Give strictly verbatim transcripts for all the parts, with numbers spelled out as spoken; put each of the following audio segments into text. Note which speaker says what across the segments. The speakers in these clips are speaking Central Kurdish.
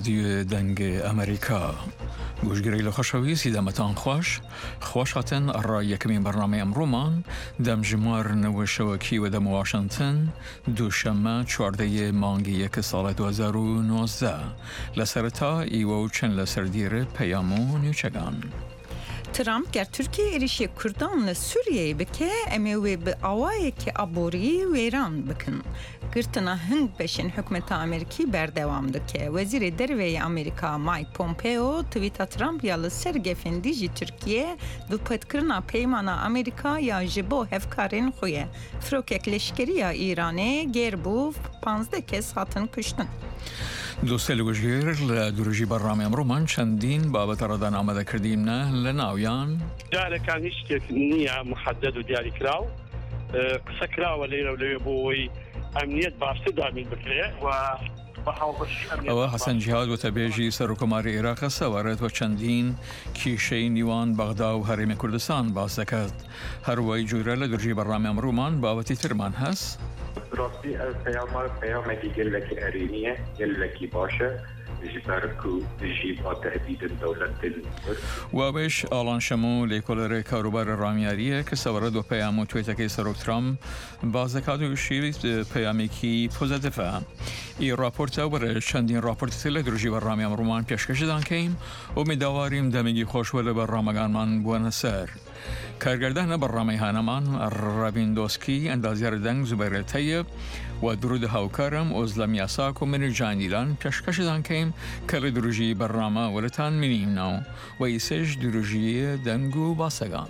Speaker 1: رادیو دنگ امریکا گوشگیری لخوشوی سیدمتان خوش خوش هاتن را یکمین برنامه امرومان دم جمار نو شوکی و دم واشنطن دوشنبه چهارده مانگی یک سال دو هزار و نوزده لسرتا ایو چند لسردیر پیامو نیوچگان
Speaker 2: ترامپ گر ترکیه ایریشی کردان لسوریه بکه امیوی به آوایی که عبوری ویران بکن. گرتنا هنگ بشین حکمت امریکی بردوام دکه. وزیر دروی امریکا مایک پومپیو تویتا ترامپ یا لسرگفین دیجی ترکیه دو پتکرنا پیمانا امریکا یا جبو هفکارین خویه. فروکک لشکری یا ایرانه گیر بو پانزده کس هاتن کشتن.
Speaker 1: دوستان گوشگیر لدروجی برنامه امرومان چندین بابت ردان آمده کردیم نه لناویان
Speaker 3: جاره كان هیچ نیه محدد و دیاری کراو قصه کراو لیره و لیه بوی امنیت بافته دامین بکره و
Speaker 1: او حسن جهاد و تبیجی سرکمار عراق سوارد و چندین کیشه نیوان بغداد و حرم کردستان باز دکد هر وی جوره لدروجی برنامه امرومان بابتی ترمان هست
Speaker 4: راستی پیام پیامکی گلکی ارینیه گلکی باشه جبركو جيب تهديد الدولة
Speaker 1: و بش آلان شمو لیکولر کاروبار رامیاریه که سوارد و پیامو تویتا که سروک ترام بازدکادو شیرید پیامی کی پوزدفه ای راپورتا بر چندین راپورت تل دروجی و رامی امرومان پیشکش دان کهیم و میدواریم دمیگی خوشوله بر رامگان من بوان سر کارگردان برنامه هانمان رابین دوسکی اندازیار دنگ زبیر طیب و درود هاوکارم ازلم یاساک و من جانیلان پیشکش دان کهیم کل دروجی برنامه ولتان منیم نو و ایسش دروجی دنگو باسگان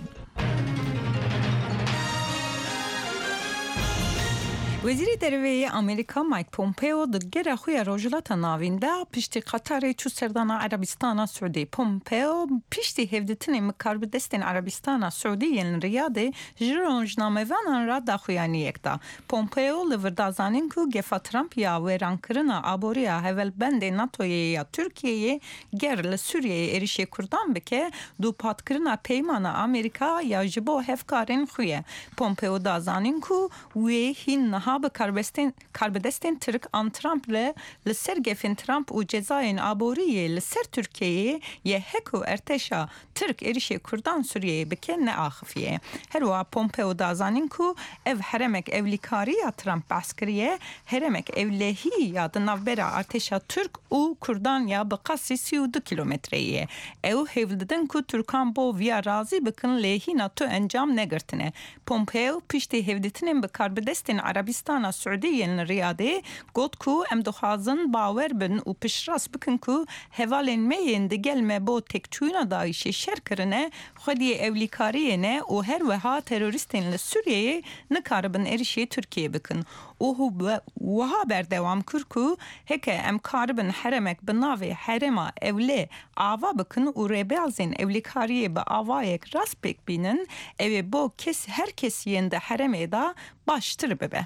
Speaker 2: وزیر دروی امریکا مایک پومپیو دگر خوی روجلات ناوینده پشتی قطر چو سردان عربستان سعودی پومپیو پشتی هفدتن مکارب دستین عربستان سعودی ین ریاده جرونجنامه وانان را داخویانی اکتا پومپیو لوردازانین کو گفا ترامپ یا ویران کرنا آبوریا هول بند ناتوی یا ترکیه گر لسوریه ایریشی کردان بکه دو پات کرنا پیمان امریکا یا جبو هفکارین خویه پومپیو دازانین کو وی هین نها به کاربستین کاربدستین ترک آن ترامپ ل لسرگفین ترامپ و جزاین آبوریه لسر ترکیه یه هکو ارتشا ترک ایریشی کردان سوریه بکن نآخفیه هر وا پومپیو دازانین کو اف حرمک اولیکاری یا ترامپ بسکریه حرمک اولهی یا دنابرا ارتشا ترک و کردان یا بقاسی سی و دو کیلومتریه او هفلدن کو ترکان بو ویا رازی بکن لهی ناتو انجام نگرتنه پومپیو پشتی هفدتنین به کاربدستین عربستان السعودية الرياضي قد كو ام دخازن باور بن و پشراس بکن کو هوالین مین دگل مبو تکتونا دایشی شرکرنه خودی اولیکاریه نه و هر وها تروریستین لسوریه نکاربن ارشی ترکیه بکن و وها بردوام کرکو هکه ام کاربن حرمک بناوی حرما اولی آوا بکن و ربازین اولیکاریه با آوایک راست بک بینن او بو کس هر کسی ینده حرمه دا باشتر ببه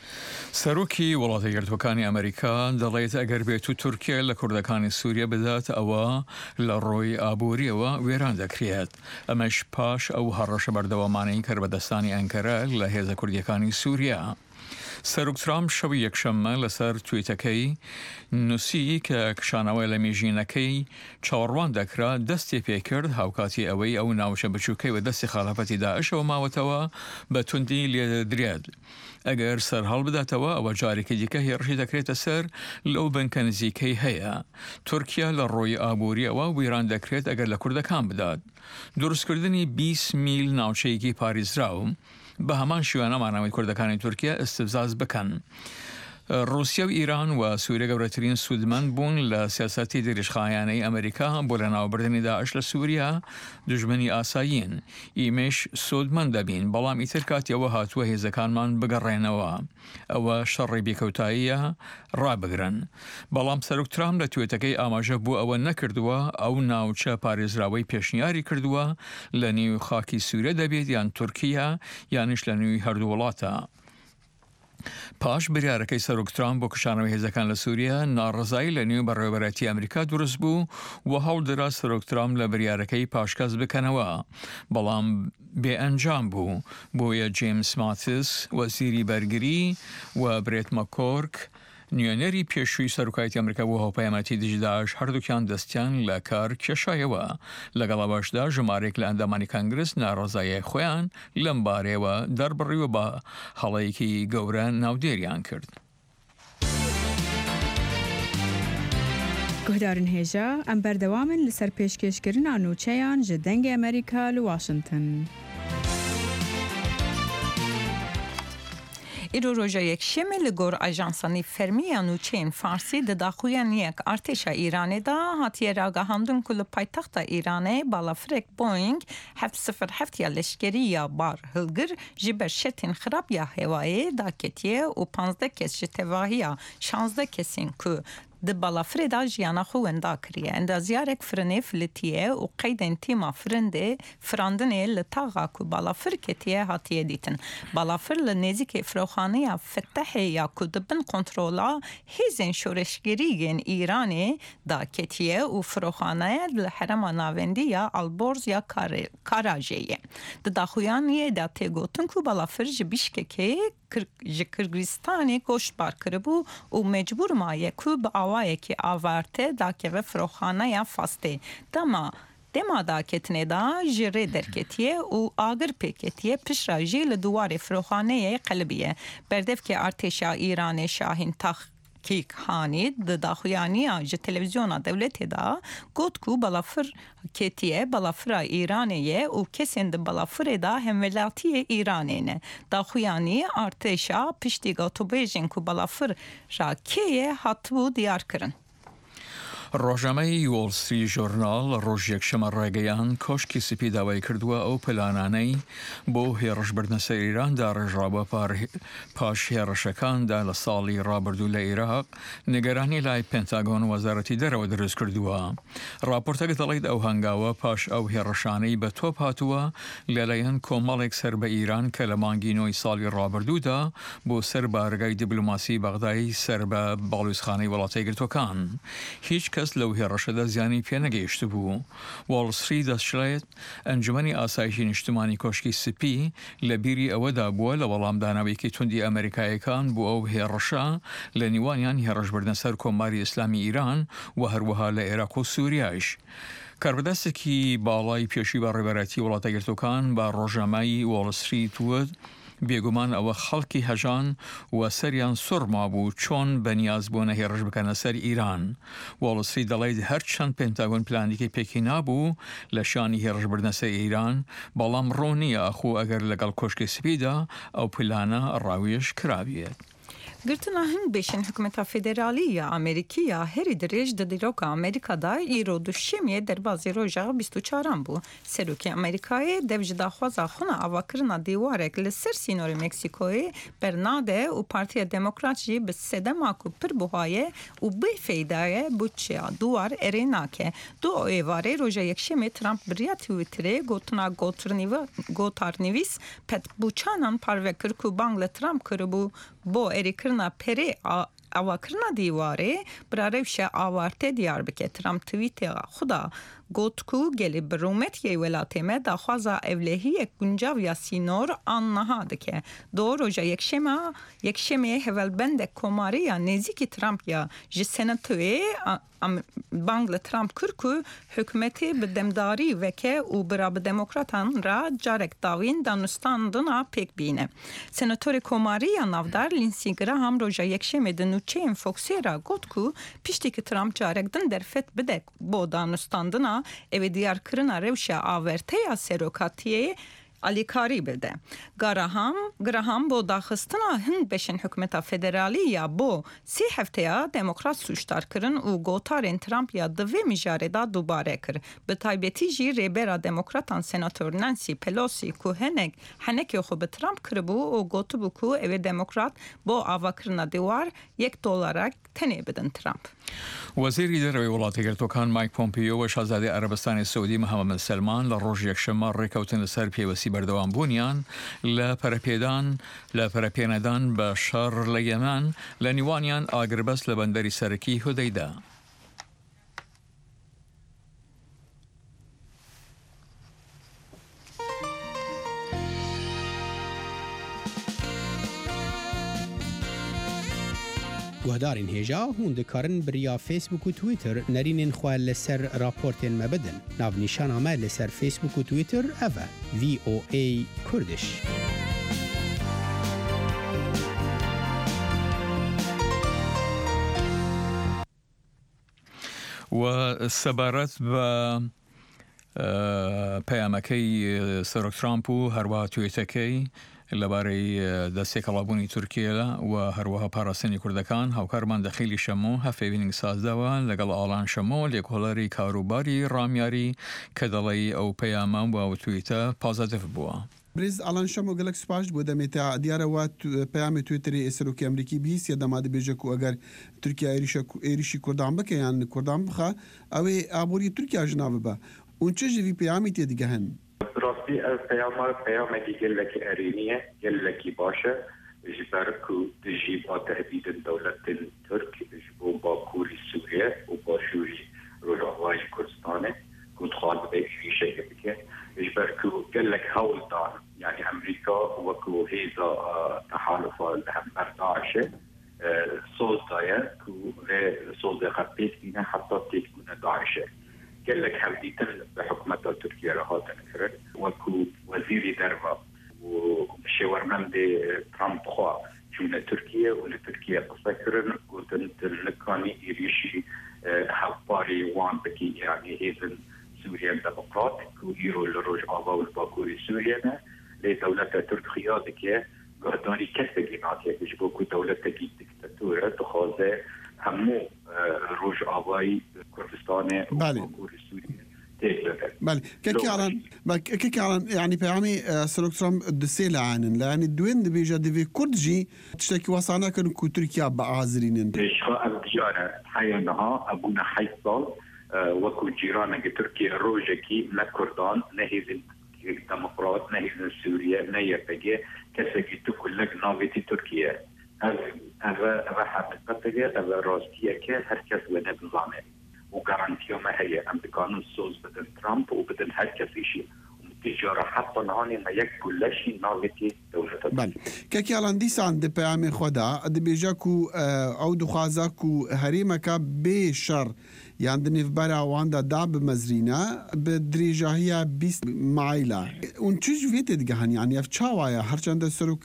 Speaker 1: سروکی ولایت یەکگرتوەکانی ئەمریکا دەڵێت ئەگەر بێت و تورکیا لە کوردەکانی سووریا بدات ئەوە لە ڕۆی ئابووریەوە وێران دەکرێت ئەمەش پاش ئەو هەڕەشە بەردەوامانەی کرد بەدەستانی ئەنکەرە لە هێزە کوردیەکانی سووریا سەرۆک ترامپ شەوی یەکشەممە لەسەر تویتەکەی نووسی کە کشانەوەی لە مێژینەکەی چاوەڕوان دەکرا دەستی پێکرد هاوکاتی ئەوەی ئەو ناوچە بچووکەی و دەستی خاڵەفەتی داعشەوە ماوەتەوە بە توندی لێدەدرێت ئەگەر سەر هەڵ بداتەوە ئەوە جارێکی دیکە هێرشی دەکرێتە سەر لەو بنکە نزیکەی هەیە تورکیا لە ڕۆی ئابووریەوە ویران دەکرێت ئەگەر لە کوردەکان بدات دروستکردنی بیست میل ناوچەیەکی پارێزراو بە هەمان شێوانە ماناوی کوردەکانی تورکیا استفزاز بکەن روسیا و ایران و سووریا گەورەترین سوودمەند بوون لە سیاسەتی دریشخایانەی ئەمریکا بۆ لە ناوبردنی داعش لە سووریا دژمنی ئاسایین ئیمێش سوودمەند دەبین بەڵام ئیتر کاتیەوە هاتووە هێزەکانمان بگەڕێنەوە ئەوە شەڕی بێکەوتاییە ڕابگرن بەڵام سەرۆک ترامپ لە توێتەکەی ئاماژە بوو ئەوە نەکردووە ئەو ناوچە پارێزراوەی پێشنیاری کردووە لە نێو خاکی سووریا دەبێت یان تورکیا یانش لە نوێی هەردوو وڵاتە پاش بریارەکەی سەرۆک ترامپ بۆ کشانەوەی هێزەکان لە سووریا ناڕزایی لە نێو بەڕێوەبەرەتی ئەمریکا دروست بوو و هەوڵدرا سەرۆک ترامپ لە بریارەکەی پاشکەس بکەنەوە بەڵام بێئەنجام بوو بۆیە جیمس ماتیس وەزیری بەرگری و برێت مەکۆرک نیۆنەری پێشووی سەرۆکایەتی ئەمریکا بۆ هاوپەیمانەتی دژی داعش هەردووکیان دەستیان لە کار کێشایەوە. لەگەڵا باشدا ژمارێک لە ئەندامانی کانگرس ناڕەزاییە خۆیان لەم بارەیەوە دەربڕیوە بە هەڵەیەکی گەورە ناودێریان کرد.
Speaker 5: گهدارن هێژە ئەم بەردەوامن لەسەر پێشکەشکردنا نوچەیان ji dengê ئەمریکا li Washington.
Speaker 2: ایرو روژا یک شمی لگور اجانسانی فرمی نوچین فارسی دداخویان یک ارتش ایرانی دا هاتیه راگه هندون کل پایتخت ایرانی بالا فرک بوینگ هفت صفر هفت یا لشکری یا بار هلگر جبر شتین خراب یا هوایی دا کتیه و پانزده کس جتواهی یا شانزده کسین که د بالافردا جیانا خووندا کریه اندازیارک فرنه فلتیه و قیدن تیما فرنده فراندنه لطاقا که بالافر کتیه هاتیه دیتن. بالافر لنزیک فروخانه یا فتحه یا که دبن کنترولا هیزن شورشگریگن ایرانی دا کتیه و فروخانه لحرم ناوندی یا البورز یا کاراجیه. د داخویانیه دا تیگوتن که بالافر جبیشکه که جکرگریستانی گوشت بار کربو و مجبور مایه که به آوائه که آورته دا که و فروخانه یا فاسته دما دما دا کتنه دا جره درکتیه و آگر پیکتیه پش را جیل دوار فروخانه قلبیه بردف که ارتشا ایران شاهین تخ کیک هانی د داخویانی آج تلویزیونا دولتی دا گوت کو بالافر کتیه بالافر ایرانیه و کسین د بالافر دا همولاتی ایرانینه داخویانی ارتشا پشتیگا تو بیجین کو بالافر را کیه هاتبو دیار کرن.
Speaker 1: ڕۆژنامەی وۆڵ ستریت ژۆرناڵ ڕۆژ یەکشەمە ڕێگەیان کۆشکی سپی داوای کردووە ئەو پلانانەی بۆ هێڕشبردنە سەر ئیراندا ڕێژراوە پاش هێڕشەکاندا لە ساڵی ڕابردوو لە عێراق نیگەرانی لای پێنتاگۆن وەزارەتی دەرەوە دروست کردووە. راپۆرتەکە دەڵێت ئەو هەنگاوە پاش ئەو هێڕشانەی بە تۆپ هاتووە لەلایەن کۆمەڵێک سەر بە ئیران کە لە مانگی نۆی ساڵی ڕابردوودا بۆ سەر بارگای دیبلۆماسی بەغدای سەر بە باڵوێزخانەی وڵاتە یەکگرتووەکان. هیچ کەس لەو هێڕەشەدا زیانی پێ نەگەیشت بوو. وۆڵ ستریت دەسڵێت ئەنجومەنی ئاسایشی نیشتمانی کۆشکی سپی لە بیری ئەوەدا بووە لە وەڵامدانەوەیەکی توندی ئەمریکایەکان بۆ ئەو هێڕەشە لە نیوانیان هێڕەشبردنە سەر کۆماری ئیسلامی ئیران و هەروەها لە عێراق و سووریاش. کاربەدەستێکی باڵای پێشووی بە ڕێبەرەتی وڵاتە یەکگرتووەکان بە ڕۆژنامەی وۆڵ ستریت وت بێگومان ئەوە خەڵکی هەژان و سەریان سوڕما بوو چۆن بەنیاز بۆ نەهێڕش بکەنە سەر ئیران. وۆڵ ستریت دەڵێت هەرچەند پێنتاگۆن پلانێکی پێکی نابوو لە شانی هێڕشبردنە سەر ئیران بەڵام ڕۆ نییە ئەخۆ ئەگەر لەگەڵ کۆشکی سپیدا ئەو پلانە ڕاویش کرابێت.
Speaker 2: گرتنا هنگ بیشن حکومت فدرالی یا امریکی یا هری دریج د دیروک امریکا دا ایرو دوشیمیه در بازی روژا بیست و چهارم بو. سروکی امریکای دوج داخوازا خونه آواکرنا دیوارک لسر سینور مکسیکوی برناده و پارتی دموکرات جی به سدما کو پر بوهای و بی فیدای بوچیا دوار اریناکه. دو ایواره روژا یکشیمی ترامپ بریا تویتره گوتنا گوتارنیویس پت بوچانان پاروکر کو بانگل ترامپ کربو بو اریکرنا پری آواکرنا دیواره براروش آوارته دیار بکه. ترامپ توییت خدا گوت کو گلی برومت یه ولاته مه داخوازا اولهی یک گنجاو یا سینور آنها دکه. دو روژا یکشمه یکشمه هولبند کماری یا نزیکی ترامپ یا جی سنتوی بانگل ترامپ کرکو حکومتی به دمداری وکه و برا به دموکراتان را جارک داوین دانستاندنا پیک بینه. سنتور کماری یا نافدار لینسی گراهام روژا یکشمه دنوچه این فوکسی را گوت کو پیشتی که ترامپ جارک دن درفت بدک با دانستاندنا اوی دیار کرنا روشا آورته یا سروکاتیه الیکاری بده. گراهام گراهام با داخستنا هند بشن حکومت فدرالی یا با سی هفته یا دموکرات سوشتار کرن و گوتارین ترامپ یا دوی میجاره دا دوباره کر. به تایبتی جی ریبرا دموکراتان سناتور نانسی پلوسی که هنگ هنگی خوب ترامپ کربو و گوتو بو که اوی دموکرات با آوا کرنا دیوار یک دلارک تنه بدن ترامپ.
Speaker 1: وەزیری دەرەوەی وڵاتی یەکگرتووەکان مایک پۆمپیۆ و شازادەی عەرەبستانی سەعودی محەممەد بن سەلمان لە ڕۆژ یەکشەممە ڕێکەوتن لەسەر پێوەستی بەردەوام بوونیان لە پەرەپێدان لە پەرەپێنەدان بە شەڕ لە یەمان لە نیوانیان ئاگربەست لە بەندەری سەرەکی هودەیدا.
Speaker 6: گهدارین هجا هون دکارن بریا فیسبوک و تویتر نرینین خواه لسر راپورتین مبدن. ناو نشان آمد لسر فیسبوک و تویتر اوه وی او ای کردش.
Speaker 1: والسبارات ب پەیامەکەی سەرۆک ترامپ و هەروەها توێتەکەی لەبارەی دەستێک کەڵابوونی تورکیە و هەروەها پاراستنی کوردەکان هاوکارمان دەخیلی شەمۆ هەفێبینینگ سازداوە لەگەڵ ئاڵان شەمۆ لێکۆڵەری کاروباری ڕامیاری کە دەڵێی ئەو پەیامە و تویتە پازەدەف بووە.
Speaker 7: برز الان شەمۆ گەلک سوپاش بۆ دەمێتە دیارەوە پەیامی تویتری سەرۆکی ئەمریکی بیست یا دەما دەبێژە و ئەگەر تورکیا عێریشی کوردان بکە یان کوردان بخە ئەوێ ئابووری تورکیا ژنا ببە. اون چه جوی پیامی تی دیگه هن؟
Speaker 4: راستی از پیام پیام دیگه لکی ارینیه لکی باشه جبر کو تجی با تهدید دولت ترک جبو با کوری سوریه و با شوری رجاوای کردستانه کود خالد به ایشه بکه جبر کو لک هول دار یعنی امریکا و کو هیزا تحالف هم برداشته سوز دایه کو سوز خطیت اینه حتی تکونه داعشه قال لك حديثا بحكومة تركيا رهات نكرر وكو وزيري دربا وشاورمان دي ترامب خوا جونا تركيا ولتركيا قصكرن قلتن تلقاني إيريشي حباري وان بكي يعني هيزن سوريا ديمقراط كو يرو لروج آغا والباكوري سوريا لدولة تركيا دكي قهداني كسبي ناتيا كجبو كو دولة تكي ديكتاتورة تخاذة همو روج آغاي كردستان وباكوري سوريا
Speaker 7: بله كيكي على كيكي على يعني بيعمي سلوك ترامب دسيلة عنن يعني الدوين دي بيجا دي في كردجي تشتكي وصانا كن كو تركيا بعازرين
Speaker 4: شخاء الجارة حيانها أبونا حيصال وكو جيرانا تركيا روجكي لا كردان نهيزن ديمقراط نهيزن سوريا نيبقى كسكي تكل لك ناويتي تركيا هذا راح تقطع هذا راستيه كهركز ونبضانه وغارانتيو ما هي ام قانون سوز بدن ترامب وبدن هركز شيء وتجاره حتى نهاني ما يكل شيء ناويتي دولة
Speaker 7: بله كي كان دي ساند بيام خدا دي بيجاكو او دخازاكو هريمك بشر يعني دنيف برا واندا داب مزرينا بدريجه هي بيس مايلا ونتج فيت دغهن يعني افچاوايا هرچند سلوك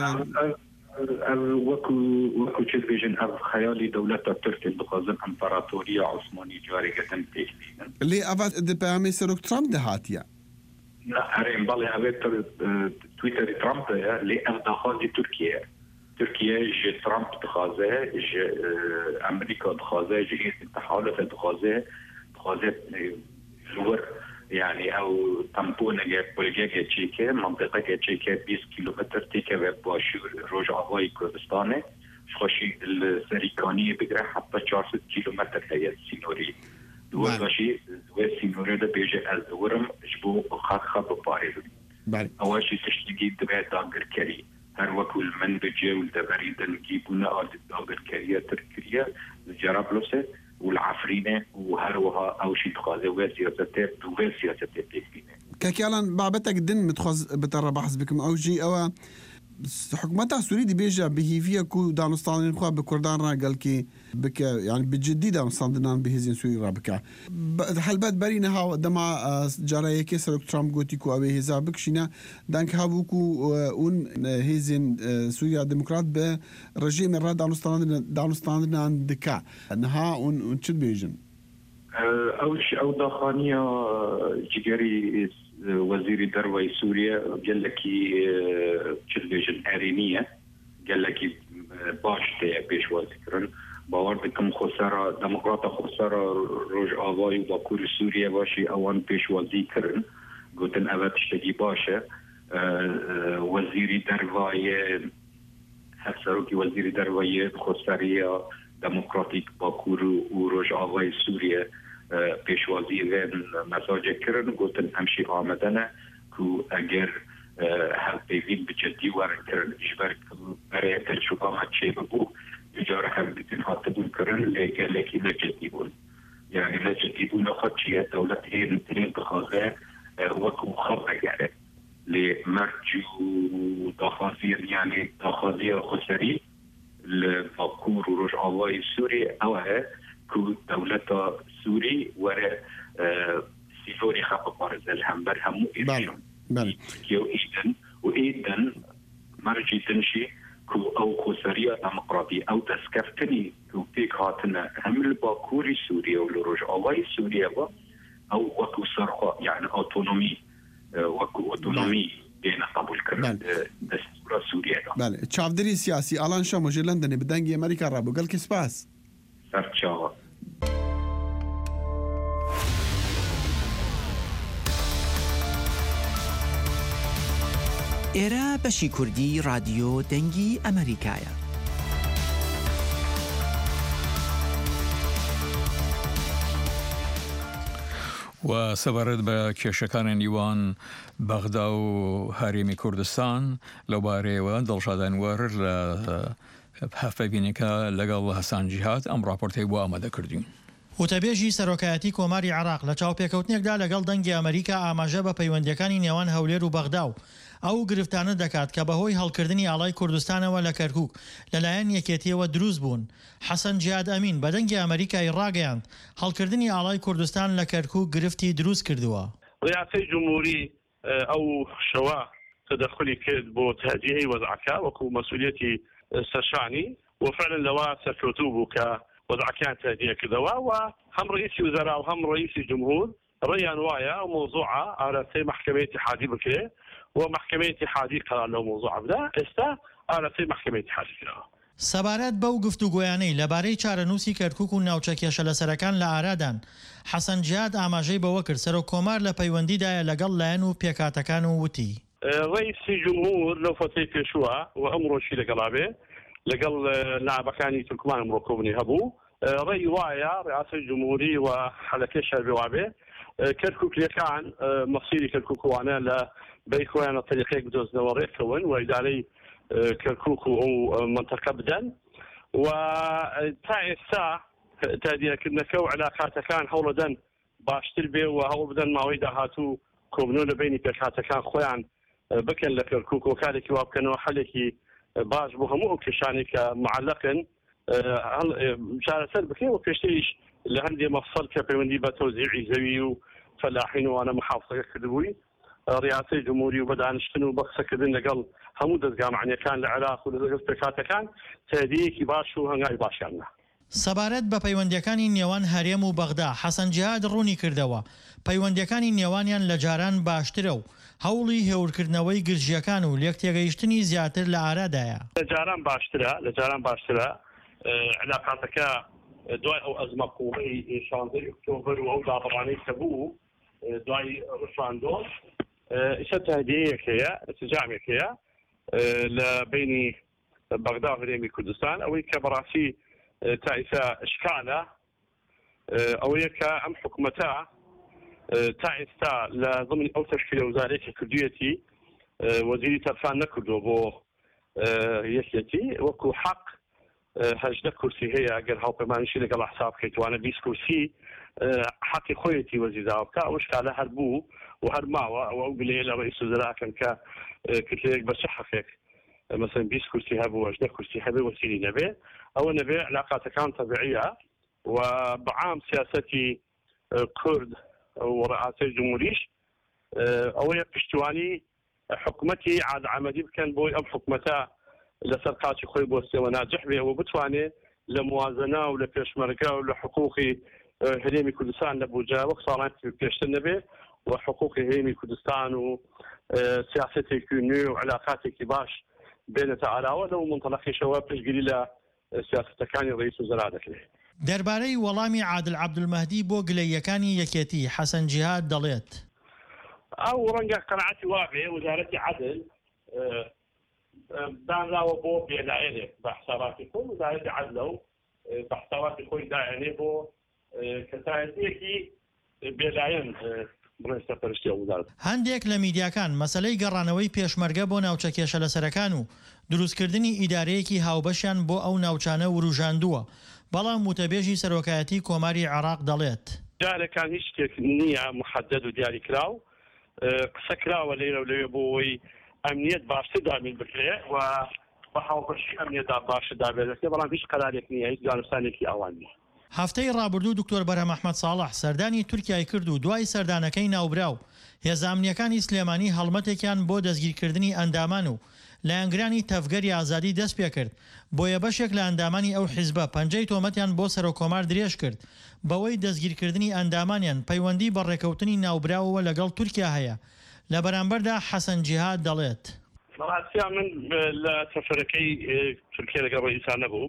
Speaker 4: وكو وكو تشفيجن أف خيالي دولة تركيا بخازن إمبراطورية عثمانية جارية تنتيجين.
Speaker 7: ليه أفات دبامي سروك ترامب دهاتيا؟
Speaker 4: لا هرين بالي أفات تويتر ترامب ليه أفدخازي تركيا. تركيا جي ترامب دخازه جي أمريكا دخازه جي التحالف دخازه دخازه زور يعني او تمپونه بلگه چیکه منطقه چیکه بیست کیلومتر تیکه و باشور روج آوای کردستانه خوشی السریکانی بگره حتی چهارصد کیلومتر هیت سینوری دو باشی دو سینوری ده بیجه از دورم جبو خاک خواب بارید اواشی تشتگی دبه داگر کری هر وکل من بجه والدبریدن گیبونه آد داگر کریه ترکیه جرابلوسه والعفرينه وهروها او شي تخاذ وسياسات وسياسات بيكينه
Speaker 7: كاكيالان بابتك دن متخذ بترى بحث بكم او جي او حكومتها السوري دي بيجا بهيفيا كو دانستان خو بكردان را قال كي بك يعني بجدي دانستان بهزين سوري را بك هل بد برينها دما جرايه كسر ترامب غوتي كو ابي حسابك شينا دانك هابوكو اون هزين سوريا ديمقراط ب رجيم الرد دانستان دانستان عندك انها اون تشد بيجن
Speaker 4: او شي او دخانيه جيري وزير دروي سوريا قال لك تشلفزيون ارينيه قال لك باش تي بيش وذكرن باوردكم خساره ديمقراطه خساره روج آوای و باکور سوريا باشي اوان بيش وذكرن قلتن اوت تشتكي باشه وزير دروي هفسروكي وزير دروي خساريه ديمقراطيك باکور و روج آوای سوريا پیشوازی و مساجه کردن گفتن همشی آمدنه که اگر هر پیوین بجدی ورن کردن اجبر برای تجربه ما چه بگو اجاره هم بیتین حاطبون کردن لیکن لیکی نجدی بون یعنی نجدی بون خود چیه دولت هیر نترین بخواه وکو خواه اگره لی مرجو داخازیر یعنی داخازیر خسری الباكور ورجع الله سوري أو كو دولة سوري ورا سيفوري خاف بارز الهمبر هم إيران
Speaker 7: بله
Speaker 4: كيو إيدن وإيدن مرجي تنشي كو أو خسرية ديمقراطية أو تسكفتني كو بيك هاتنا هم الباكوري سوريا ولرجع الله سوريا أو وكو صرخة يعني أوتونومي وكو أوتونومي بين قبول كرم دستور سوريا.
Speaker 7: بله چاودری سیاسی آلان شما جلندنی بدنگی امریکا را بگل که سپاس.
Speaker 4: سرچاوا.
Speaker 8: ئێرە بەشی کوردی رادیۆ دەنگی ئەمریکایە.
Speaker 1: و سەبارەت بە کێشەکانی نیوان بەغدا و هەرێمی کوردستان لەوبارەیەوە دڵشادانوەر لە هەفتەبینێکە لەگەڵ هەسان جیهاد ئەم راپۆرتەی بۆ ئامادە کردوین.
Speaker 9: وتەبێژی سەرۆکایەتی کۆماری عێراق لە چاوپێکەوتنێکدا لەگەڵ دەنگی ئەمریکا ئاماژە بە پەیوەندیەکانی نێوان هەولێر و بەغدا و ئەو گرفتانە دەکات کە بەهۆی هەڵکردنی ئاڵای کوردستانەوە لە کەرکووک لەلایەن یەکێتیەوە دروست بوون. حەسەن جیاد ئەمین بە دەنگی ئەمریکای ڕاگەیاند هەڵکردنی ئاڵای کوردستان لە کەرکووک گرفتی دروست کردووە.
Speaker 3: ڕیاسەی جمهوری ئەو شەوە تدخلی کرد بۆ تهدیهی وەزعەکە وەکو مەسئولیەتی سەرشانی وفعلا لەوە سەرکەوتوو بوو کە وەزعەکان تهدیه کردەوە و هەم ڕئیسی وزەرا و هەم ڕئیسی جمهور ڕێیان وایە مۆزوعە ئارەسەی محکەمەی اتحادی بکرێ ومحكمة اتحادية قرار له موضوع بدا استا على في محكمة اتحادية.
Speaker 9: سەبارەت بەو گفتوگۆیانەی لەبارەی چارەنووسی کەرکووک و ناوچە کێشەلەسەرەکان لە ئارادان حەسەن جیاد ئاماژەی بەوە کرد سەرۆک کۆمار لە پەیوەندیدایە لەگەڵ لایەن و پێکاتەکان و وتی
Speaker 3: ڕئیسی جمهور لەو فەتەی پێشووە و ئەمڕۆشی لەگەڵابێ لەگەڵ نابەکانی تورکمان ئەمڕۆ کۆبوونی هەبوو ڕێی وایە ڕئاسەی جمهوری و حەلەکەی شەربێوابێ کەرکووکیەکان مەسیری کەرکووکوانە لە بەی خۆیانە تەریقەیەک بدۆزنەوە ڕێکەون و ئیدارەی کەرکووک و ئەو منتەقە بدەن و تا ئێستا تادیەکردنەکە و علاقاتەکان هەوڵەدەن باشتر بێ و هەوڵ بدەن ماوەی داهاتوو کۆبنەوە لە بینی پێکهاتەکان خۆیان بکەن لە کەرکووک و کارێکی وا بکەنەوە حەلێکی باش بۆ هەموو ئەو کێشانێک کە معەلەقن چارەسەر بکەین و پێشتریش لە هەندێک مەفسەڵ کە پەیوەندی بە تەوزیعی زەوی و فەلاحین وانە محافظەکە کردبووی ڕیاسەی جمهوری و بەدانشتن و بەقسەکردن لەگەڵ هەموو دەستگا معنیەکان لە عێراق و لەگەڵ پێکهاتەکان تهدیەیەکی باش و هەنگاوی باشیانە.
Speaker 9: سەبارەت بە پەیوەندیەکانی نێوان هەرێم و بەغدا حەسەن جیهاد ڕوونی کردەوە پەیوەندیەکانی نێوانیان لە جاران باشترە و هەوڵی هێورکردنەوەی گرژیەکان و لێک تێگەیشتنی زیاتر لە ئارادایە.
Speaker 3: لە جاران باشترە لە جاران باشترە علاقاتەکە دوای ئەو ئەزمە قوڵەی شانزەی ئۆکتۆبر و ئەو داڕانەی کە بوو دوای ڕشاندۆ ئیشە تهدیەیەک هەیە ئەتجامێک هەیە لە بینی بەغدا و هەرێمی کوردستان ئەوەی کە بەڕاستی تا ئێستا شکالە ئەوەیە کە ئەم حکوومەتە تا ئێستا لە ضمن ئەو تەشکیلە وزارێکی کردوویەتی وەزیری تەرفان نەکردووە بۆ یەکێتی وەکو حەق هەژدە کورسی هەیە ئەگەر هاوپەیمانیشی لەگەڵ حساب بکەیتوانە بیست کورسی حەقی خۆیەتی وەزیرداوە بکە ئەوە شکالە هەر بوو و هەر ماوە ئەوە ئەو گلەیە لە ڕئیس وزەراکەن کە کتلەیەک بە چه حەقێک مثلا بیست کورسی هەبوو هەژدە کورسی هەبێ وەزیری نەبێ ئەوە نەبێ علاقاتەکان تەبیعیە و بەعام سیاسەتی کورد و ڕئاسەی جمهوریش ئەوەیە پشتیوانی حکوومەتی عادعەمەدی بکەن بۆی ئەم حکوومەتە لەسەر قاچی خۆی بۆستەوە ناجح بێ و بتوانێت لە موازنە و لە پێشمەرگە و لە حقوقی هەرێمی کوردستان لە بوجا وەک ساڵان پێشتر نەبێ و حقوقی هەرێمی کوردستان و سیاسەتێکی نوێ و علاقاتێکی باش بێنێتە ئاراوە لەو منتەڵەقیشەوە پشتگیری لە سیاسەتەکانی ڕئیس وزەرا دەکرێت.
Speaker 9: دەربارەی وەڵامی عادل عەبدولمەهدی بۆ گلەییەکانی یەکێتی حەسەن جیهاد دەڵێت
Speaker 3: ئەو ڕەنگە قەناعەتی وابێ وزارەتی عەدل دانراوە بۆ بێلایەنێک بە حساباتی خۆی وزارەتی عەدل و بە حساباتی خۆی دایەنێ بۆ کەسایەتیەکی بێلایەن بڕێستە پەرشتی وزارەت.
Speaker 9: هەندێک لە میدیاکان مەسەلەی گەڕانەوەی پێشمەرگە بۆ ناوچە کێشەلەسەرەکان و دروستکردنی ئیدارەیەکی هاوبەشیان بۆ ئەو ناوچانە وروژاندووە بەڵام وتەبێژی سەرۆکایەتی کۆماری عێراق دەڵێت
Speaker 3: جارێکان هیچ شتێک نییە محەدەد و دیاریکراو قسە کراوە لێرە و لەوێ بۆ ئەوەی ئەمنیەت باشتر دامین بکرێ و بە هاوبەشی ئەمنیەدا باشە دابێت بەڵام هیچ قەرارێک نییە هیچ دانوستانێکی ئەوان نیە.
Speaker 9: هەفتەی ڕابردوو دکتۆر بەرهەم ئەحمەد ساڵح سەردانی تورکیای کرد و دوای سەردانەکەی ناوبراو هێزە ئەمنیەکانی سلێمانی هەڵمەتێکیان بۆ دەستگیرکردنی ئەندامان و لایەنگرانی تەفگەری ئازادی دەست پێ کرد. بۆیە بەشێک لە ئەندامانی ئەو حیزبە پەنجەی تۆمەتیان بۆ سەرۆکۆمار درێژ کرد بەوەی دەستگیرکردنی ئەندامانیان پەیوەندی بە ڕێکەوتنی ناوبراوەوە لەگەڵ تورکیا هەیە. لە بەرامبەردا حەسەن جیهاد دەڵێت
Speaker 3: ڕاستیان من لە سەفەرەکەی تورکیا لەگەڵ ڕئیسان نەبوو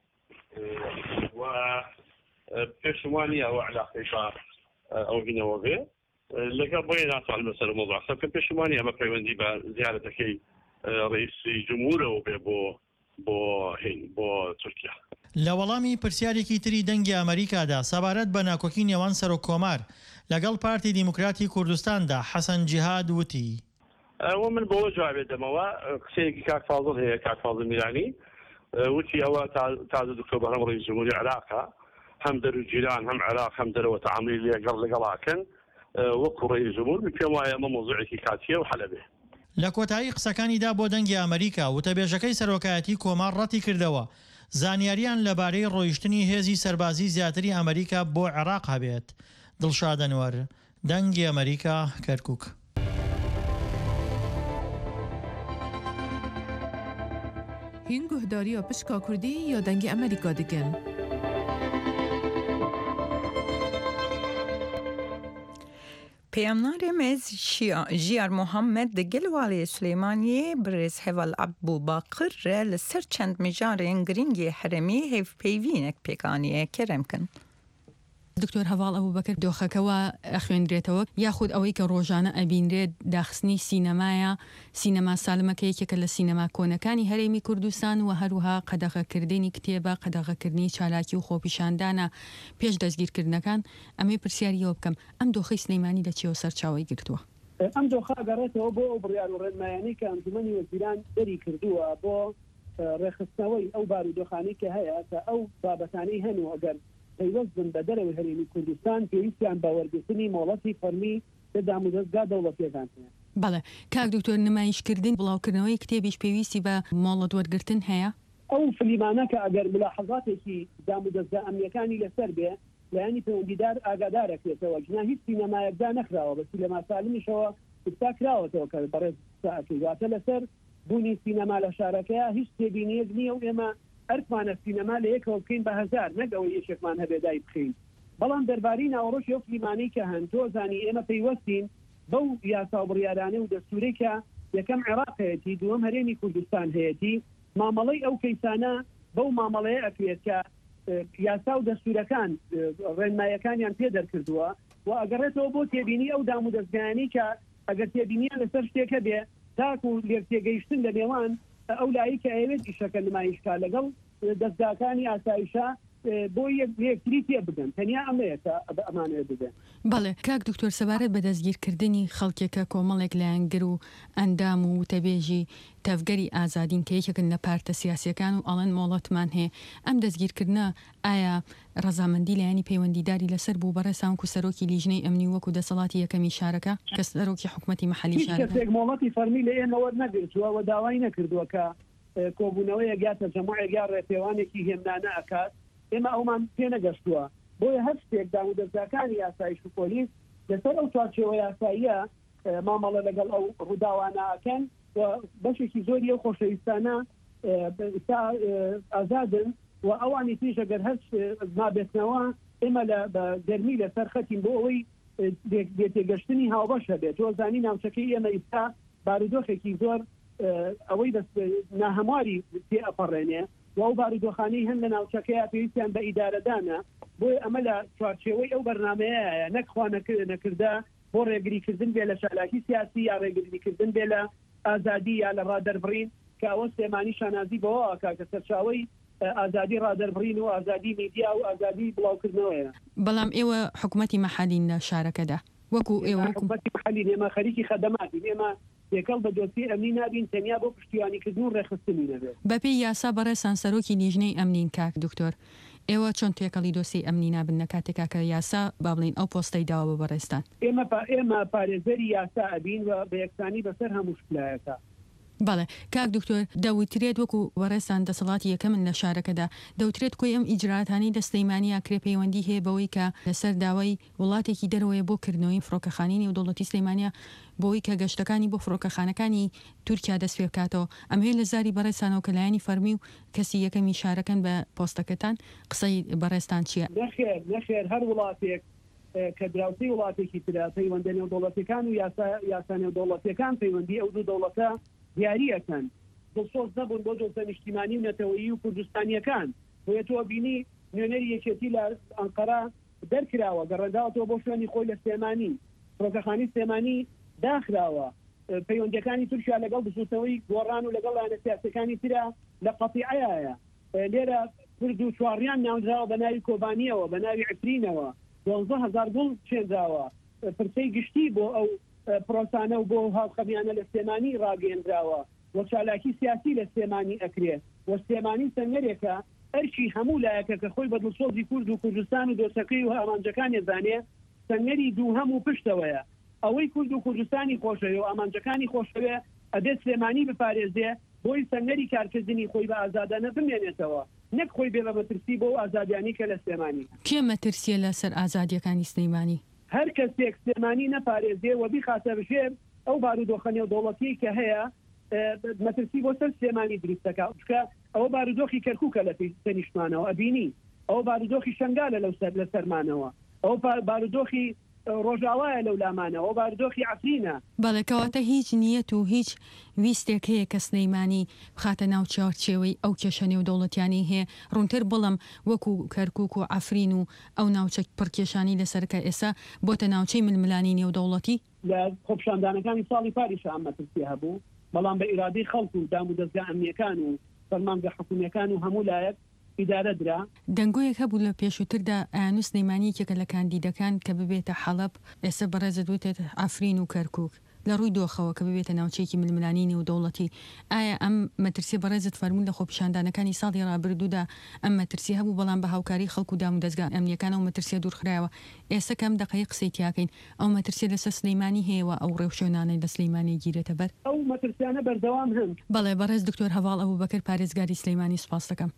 Speaker 3: و پێشوانی ئەوە علاقەی بە ئەو بینەوە بێ لەگەڵ بۆیە ناتوانم لەسەر مۆضوع قسە بکەم. پێشوانی ئەمە پەیوەندی بە زیارەتەکەی ڕئیسی جمهورەوە بێ بۆ بۆ هین بۆ تورکیا.
Speaker 9: لە وەڵامی پرسیارێکی تری دەنگی ئەمریکادا سەبارەت بە ناکۆکی نێوان سەرۆک کۆمار لەگەڵ پارتی دیموکراتی کوردستاندا حەسەن جیهاد وتی
Speaker 3: ئەوە من بۆ جوابێ دەمەوە قسەیەکی کاک فازڵ هەیە کاک فازڵ میرانی وتی ئەوە تازە دکتۆر بەرهەم ڕئیس جمهوری عێراقا هەم دەرو جیران هەم عێراق هەم دەرەوە تەعاملی لەگەڵ لەگەڵاکەن وەکو ڕئیس جمهور پێم وایە ئەمە مۆزوعێکی کاتیە و حەلە بێ.
Speaker 9: لە کۆتایی قسەکانیدا بۆ دەنگی ئەمریکا وتەبێژەکەی سەرۆکایەتی کۆمار ڕەتی کردەوە زانیاریان لەبارەی ڕۆیشتنی هێزی سەربازی زیاتری ئەمریکا بۆ عێراق هەبێت. دڵشاد ئەنوەر، دەنگی ئەمریکا، کەرکووک.
Speaker 10: هین گوهداریە پشکا کوردی یا دەنگی ئەمریکا دکن؟
Speaker 2: پەیامنارێ مێز ژیار محەممەد دەگەل واڵێ سلێمانیێ برێز هەڤەل عەبوو باقر لەسەر چەند میژارێن گرنگی حرەمی هێفپەیوینێک پێکانیە کەرەمکن.
Speaker 11: دکتۆر هەواڵ ئەوبوو بەکر دۆخەکەەوە ئەخوێنرێتەوە یاخود ئەوەی کە ڕۆژانە ئەبینرێت داخستنی سینەمایە سینەما سالمەکە یەکێکە لە سینەما کۆنەکانی هەرێمی کوردستان و هەروها قەدەغەکردنی کتێبە قەدەغەکردنی چالاکی و خۆپیشاندانە پێش دەستگیرکردنەکان ئەمەی پرسیاریەوە بکەم ئەم دۆخەی سلەیمانی لە چێوە سەرچاوی گرتووە.
Speaker 12: ئەم دۆخە گەڕێتەوە بۆ ئەو بڕیار و ڕێنمایانی کە ئەنجومەنی وەزیران دەری کردووە بۆ ڕێخستنەوەی ئەو بارودۆخانەی کە هەیە کە ئەو بابەتانەی هەن و ئەگەر پەیوەستن بە دەرەوەی هەرێمی کوردستان پێویستیان باوەرگرتنی مۆڵەتی فەرمی لە دامودەستگا دەوڵەتیەکان هەیە.
Speaker 11: بەڵێ کاک دکتۆر نمایشکردن بڵاوکردنەوەی کتێبیش پێویستی بە مۆڵەت وەرگرتن هەیە؟
Speaker 12: ئەو فلیمانە کە ئەگەر ملاحەزاتێکی دامودەستگا ئەمنیەکانی لەسەر بێ لایەنی پەیوەندیدار ئاگادارەکرێتەوە جنا هیچ سینەمایەکدا نەخراوە بە سینەما سالمیشەوە ئستا کراوەتەوە کە بەڕێز ساعتیواتە لەسەر بوونی سینەما لە شارەکەیە هیچ تێبینیەک نییە و ئێمە ئەرکمانە سینەما لە یەکەوە بکەین بە هەزار نەگەوەی یەکێکمان هەبێ دای بخین. بەڵام دەربارەی ناوەڕۆژی ئەو فلیمانەی کە هەن تۆ زانی ئێمە پەیوەستین بەو یاسا و بڕیارانە و دەستوورەی کە یەکەم عێراق هەیەتی دووەم هەرێمی کوردستان هەیەتی مامەڵەی ئەو کەیسانە بەو مامەڵەیە ئەکرێت کە یاسا و دەستوورەکان ڕێنمایەکانیان پێ دەرکردووە و ئەگەڕێتەوە بۆ تێبینی ئەو دام و دەستگایانی کە ئەگەر تێبینیان لەسەر شتێکە بێ تاکو و لێک تێگەیشتن لە نێوان ئەو لایی کە ئەوێت ئیشەکە نمایشکا لەگەڵ دەستگاکانی ئاسایشە بۆ یەکتری تێ بدەن تەنیا ئەمەیەکە ئەمانەیە بدەن.
Speaker 11: بەڵێ کاک دکتۆر سەبارەت بە دەستگیرکردنی خەڵکێکە کۆمەڵێک لایەنگر و ئەندام و تەبێژی تەفگەری ئازادین کە یەکێکن لە پارتە سیاسیەکان و ئەڵەن مۆڵەتمان هەیە ئەم دەستگیرکردنە ئایا ڕەزامەندی لایەنی پەیوەندیداری لەسەر بوو بەڕێسان و سەرۆکی لیژنەی ئەمنی وەکو دەسەڵاتی یەکەمی شارەکە کە سەرۆکی حکومەتی مەحەلی شارەکە
Speaker 12: مۆڵەتی فەرمی لە ئێمەوە نەگرتووە و داوای نەکردووە کە کۆبوونەوەی گاتە جەماعێک یا ڕێپێوانێکی هێمنانە ئەکات ئێمە ئەومان پێ نەگەشتووە بۆیە هەر شتێک دام و دەستگاکانی یاسایش و پۆلیس لەسەر ئەو چوارچێوە یاساییە مامەڵە لەگەڵ ئەو ڕووداوانەکەن و بەشێکی زۆری ئەو خۆشەویستانە ئازادن و ئەوانی تریش ئەگەر هەر نابێتنەوە ئێمە لە گەرمی لەسەر خەتین بۆ ئەوەی تێگەشتنی هاوبەشە بێت تۆ زانی ناوچەکەی ئێمە ئیستا بارودۆخێکی زۆر ئەوەی ناهەمواری پێ ئەپەڕێنێ و ئەو بارودۆخانەی هەن لە ناوچەکەیە پێویستیان بە ئیدارەدانە بۆی ئەمە لە چوارچێوەی ئەو بەرنامەیە نەکخوا نەکردە بۆ ڕێگریکردن بێ لە شالاکی سیاسی یا ڕێگریکردن بێ لە ئازادی یا لە ڕادەربڕین کە ئەوە سلێمانی شانازی بەوە کە سەرچاوەی ئازادی ڕادەربڕین و ئازادی میدیا و ئازادی بڵاوکردنەوەیە.
Speaker 11: بەڵام ئێوە حکومەتی مەحەلین لە شارەکەدا وەکو ئێوە
Speaker 12: حکومەتی مەحەلی ئێمە خەریکی خەدەماتی ئێمە یەکەڵ بە دۆسی ئەمنی نابین تەنیا بۆ پشتیوانیکردن و ڕێخستنی نەبێت.
Speaker 11: بەپێی یاسا بەڕێسان سەرۆکی لیژنەی ئەمنین کاک دکتۆر ئێوە چۆن تێکەڵی دۆسی ئەمنی نابن لە کاتێکا کە یاسا با بڵین ئەو پۆستەی داوە بەڕێستان
Speaker 12: ئێمە ئێمە پارێزەری یاسا ئەبین و بە یەکسانی بەسەر هەموو شکلایەکە
Speaker 11: بەڵێ کاک دکتۆر دەوترێت وەکو وەڕێستان دەسەڵاتی یەکەمن لە شارەکەدا دەوترێت کۆی ئەم ئیجراتانی دەستەیمانیا کرێ پەیوەندی هەیە بەوەی کە لەسەر داوای وڵاتێکی دەرەوەی بۆ کردنەوەی فڕۆکەخانەی نێودەوڵەتی سلەیمانیا بۆی کە گەشتەکانی بۆ فڕۆکەخانەکانی تورکیا دەست پێ بکاتەوە ئەم هەیە لە زاری بەڕێستانەوە کە لایەنی فەرمی و کەسی یەکەمی شارەکەن بە پۆستەکەتان قسەی بەڕێستان چییە؟
Speaker 12: نەخێر نەخێر هەر وڵاتێک کە دراوسی وڵاتێکی ترا پەیوەندە نێودەوڵەتیەکان و یاسا نێودەوڵەتیەکان پەیوەندی ئەو دوو دەوڵەتە دیاریەکەن دڵسۆز نەبوون بۆ دۆستە نیشتیمانی و نەتەوەیی و کوردستانیەکان بۆیە تۆ بینی نوێنەری یەکێتی لە ئەنقەرە دەرکراوە گەڕێداوەتەوە بۆ شوێنی خۆی لە سلێمانی فڕۆکەخانەی سلێمانی داخراوە پەیوەندیەکانی تورکیا لەگەڵ بسووتەوەی گۆڕان و لەگەڵ لایەنە سیاسەکانی ترە لە قەتیعەیە لێرە کورد و چواڕیان ناونراوە بە ناوی کۆبانیەوە بە ناوی عفرینەوە دوانزە هەزار گوڵ چێنراوە پرسەی گشتی بۆ ئەو پرۆسانە و بۆ هاوخەمیانە لە سلێمانی ڕاگەیەنراوە وە چالاکی سیاسی لە سلێمانی ئەکرێت وە سلێمانی سەنگەرێکە ئەرکی هەموو لایەکە کە خۆی بە دڵسۆزی کورد و کوردستان و دۆستەکەی و ئامانجەکان ێزانێ سەنگەری دوو هەموو پشتەوەیە ئەوەی کورد و کوردستانی خۆشەوێ و ئامانجەکانی خۆشەوێ ئەدێت سلێمانی بپارێزێ بۆی سەنگەری کارکردنی خۆی بە ئازادانە بمێنێتەوە نەک خۆی بێ بە مەترسی بۆ ئازادیانی کە لە سلێمانی
Speaker 11: کێ مەترسیە لەسەر ئازادیەکانی سلەیمانی
Speaker 12: هەر کەسێک سلێمانی نەپارێزێ و بیخاتە بژێر ئەو بارودۆخە نێودەوڵەتی کە هەیە مەترسی بۆ سەر سلێمانی دروستەکە بکە ئەوە بارودۆخی کەرکووکە لە تەنیشتمانەوە ئەبینی ئەو بارودۆخی شنگالە لەو سەر لە سەرمانەوە ئەو بارودۆخی ڕۆژاوایە لەو لامانەوە بارودۆخی عفرینە
Speaker 11: بەڵێکەواتە هیچ نیەت و هیچ ویستێک هەیە کە سلەیمانی بخاتە ناو چاوەڕێی ئەو کێشە نێودەوڵەتیانی هەیە ڕوونتر بڵم وەکو کەرکووک و عفرین و ئەو ناوچە پڕکێشانی لەسەرکە ئێستا بۆتە ناوچەی ململانی نێودەوڵەتی
Speaker 12: لە خۆپشاندانەکانی ساڵی پاریش ئامەترسی هەبوو بەڵام بە ئیرادەی خەڵکو و دام و دەستگا ئەمنیەکان و فەرمانگە حکوومیەکان و هەموو لایەک ئیدارە درا
Speaker 11: دەنگۆیەک هەبوو لە پێشووتردا ئەیانوس سلەیمانیەکێکە لە کاندیدەکان کە ببێتە حەڵەب ئێستا بەڕێزە دوێتێت ئافرین و کەرکووک لە ڕووی دۆخەوە کە ببێتە ناوچەیەکی ململانی نێودەوڵەتی ئایا ئەم مەترسی بەڕێزت فەرموون لە خۆپیشاندانەکانی ساڵی ڕابردوودا ئەم مەترسی هەبوو بەڵام بە هاوکاری خەڵکو دام و دەستگا ئەمنیەکان و مەترسیە دوورخرایەوە ئێستا کەم دقەی قسەی تیاکەین ئەو مەترسی لەسەر سلەیمانی هەیەوە ئەو ڕێوشێنانەی لە سلەیمانی گیرێتە بەر
Speaker 12: ئەو مەترسیانە بەردەوام هەن
Speaker 11: بەڵێ بەڕێز دکتۆر هەواڵ ئەبوبەکر پارێزگاری سلەیمانی سوپاس دەکەم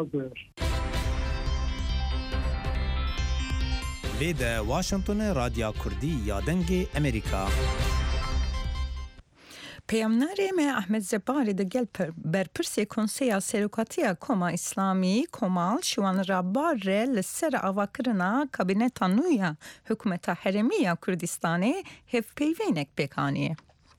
Speaker 13: لێدە واشنگتن رادیا کوردی یا دەنگی ئەمریکا
Speaker 2: پەیامنارێ me Ahmed Zebarê di gel berpirsê Konseya Serokatiya Koma İslamî Komal şiwan rabar re li ser avakirina kabineta nû ya hikûmeta herêmî ya Kurdistanê hevpeyvênek pêkaniye.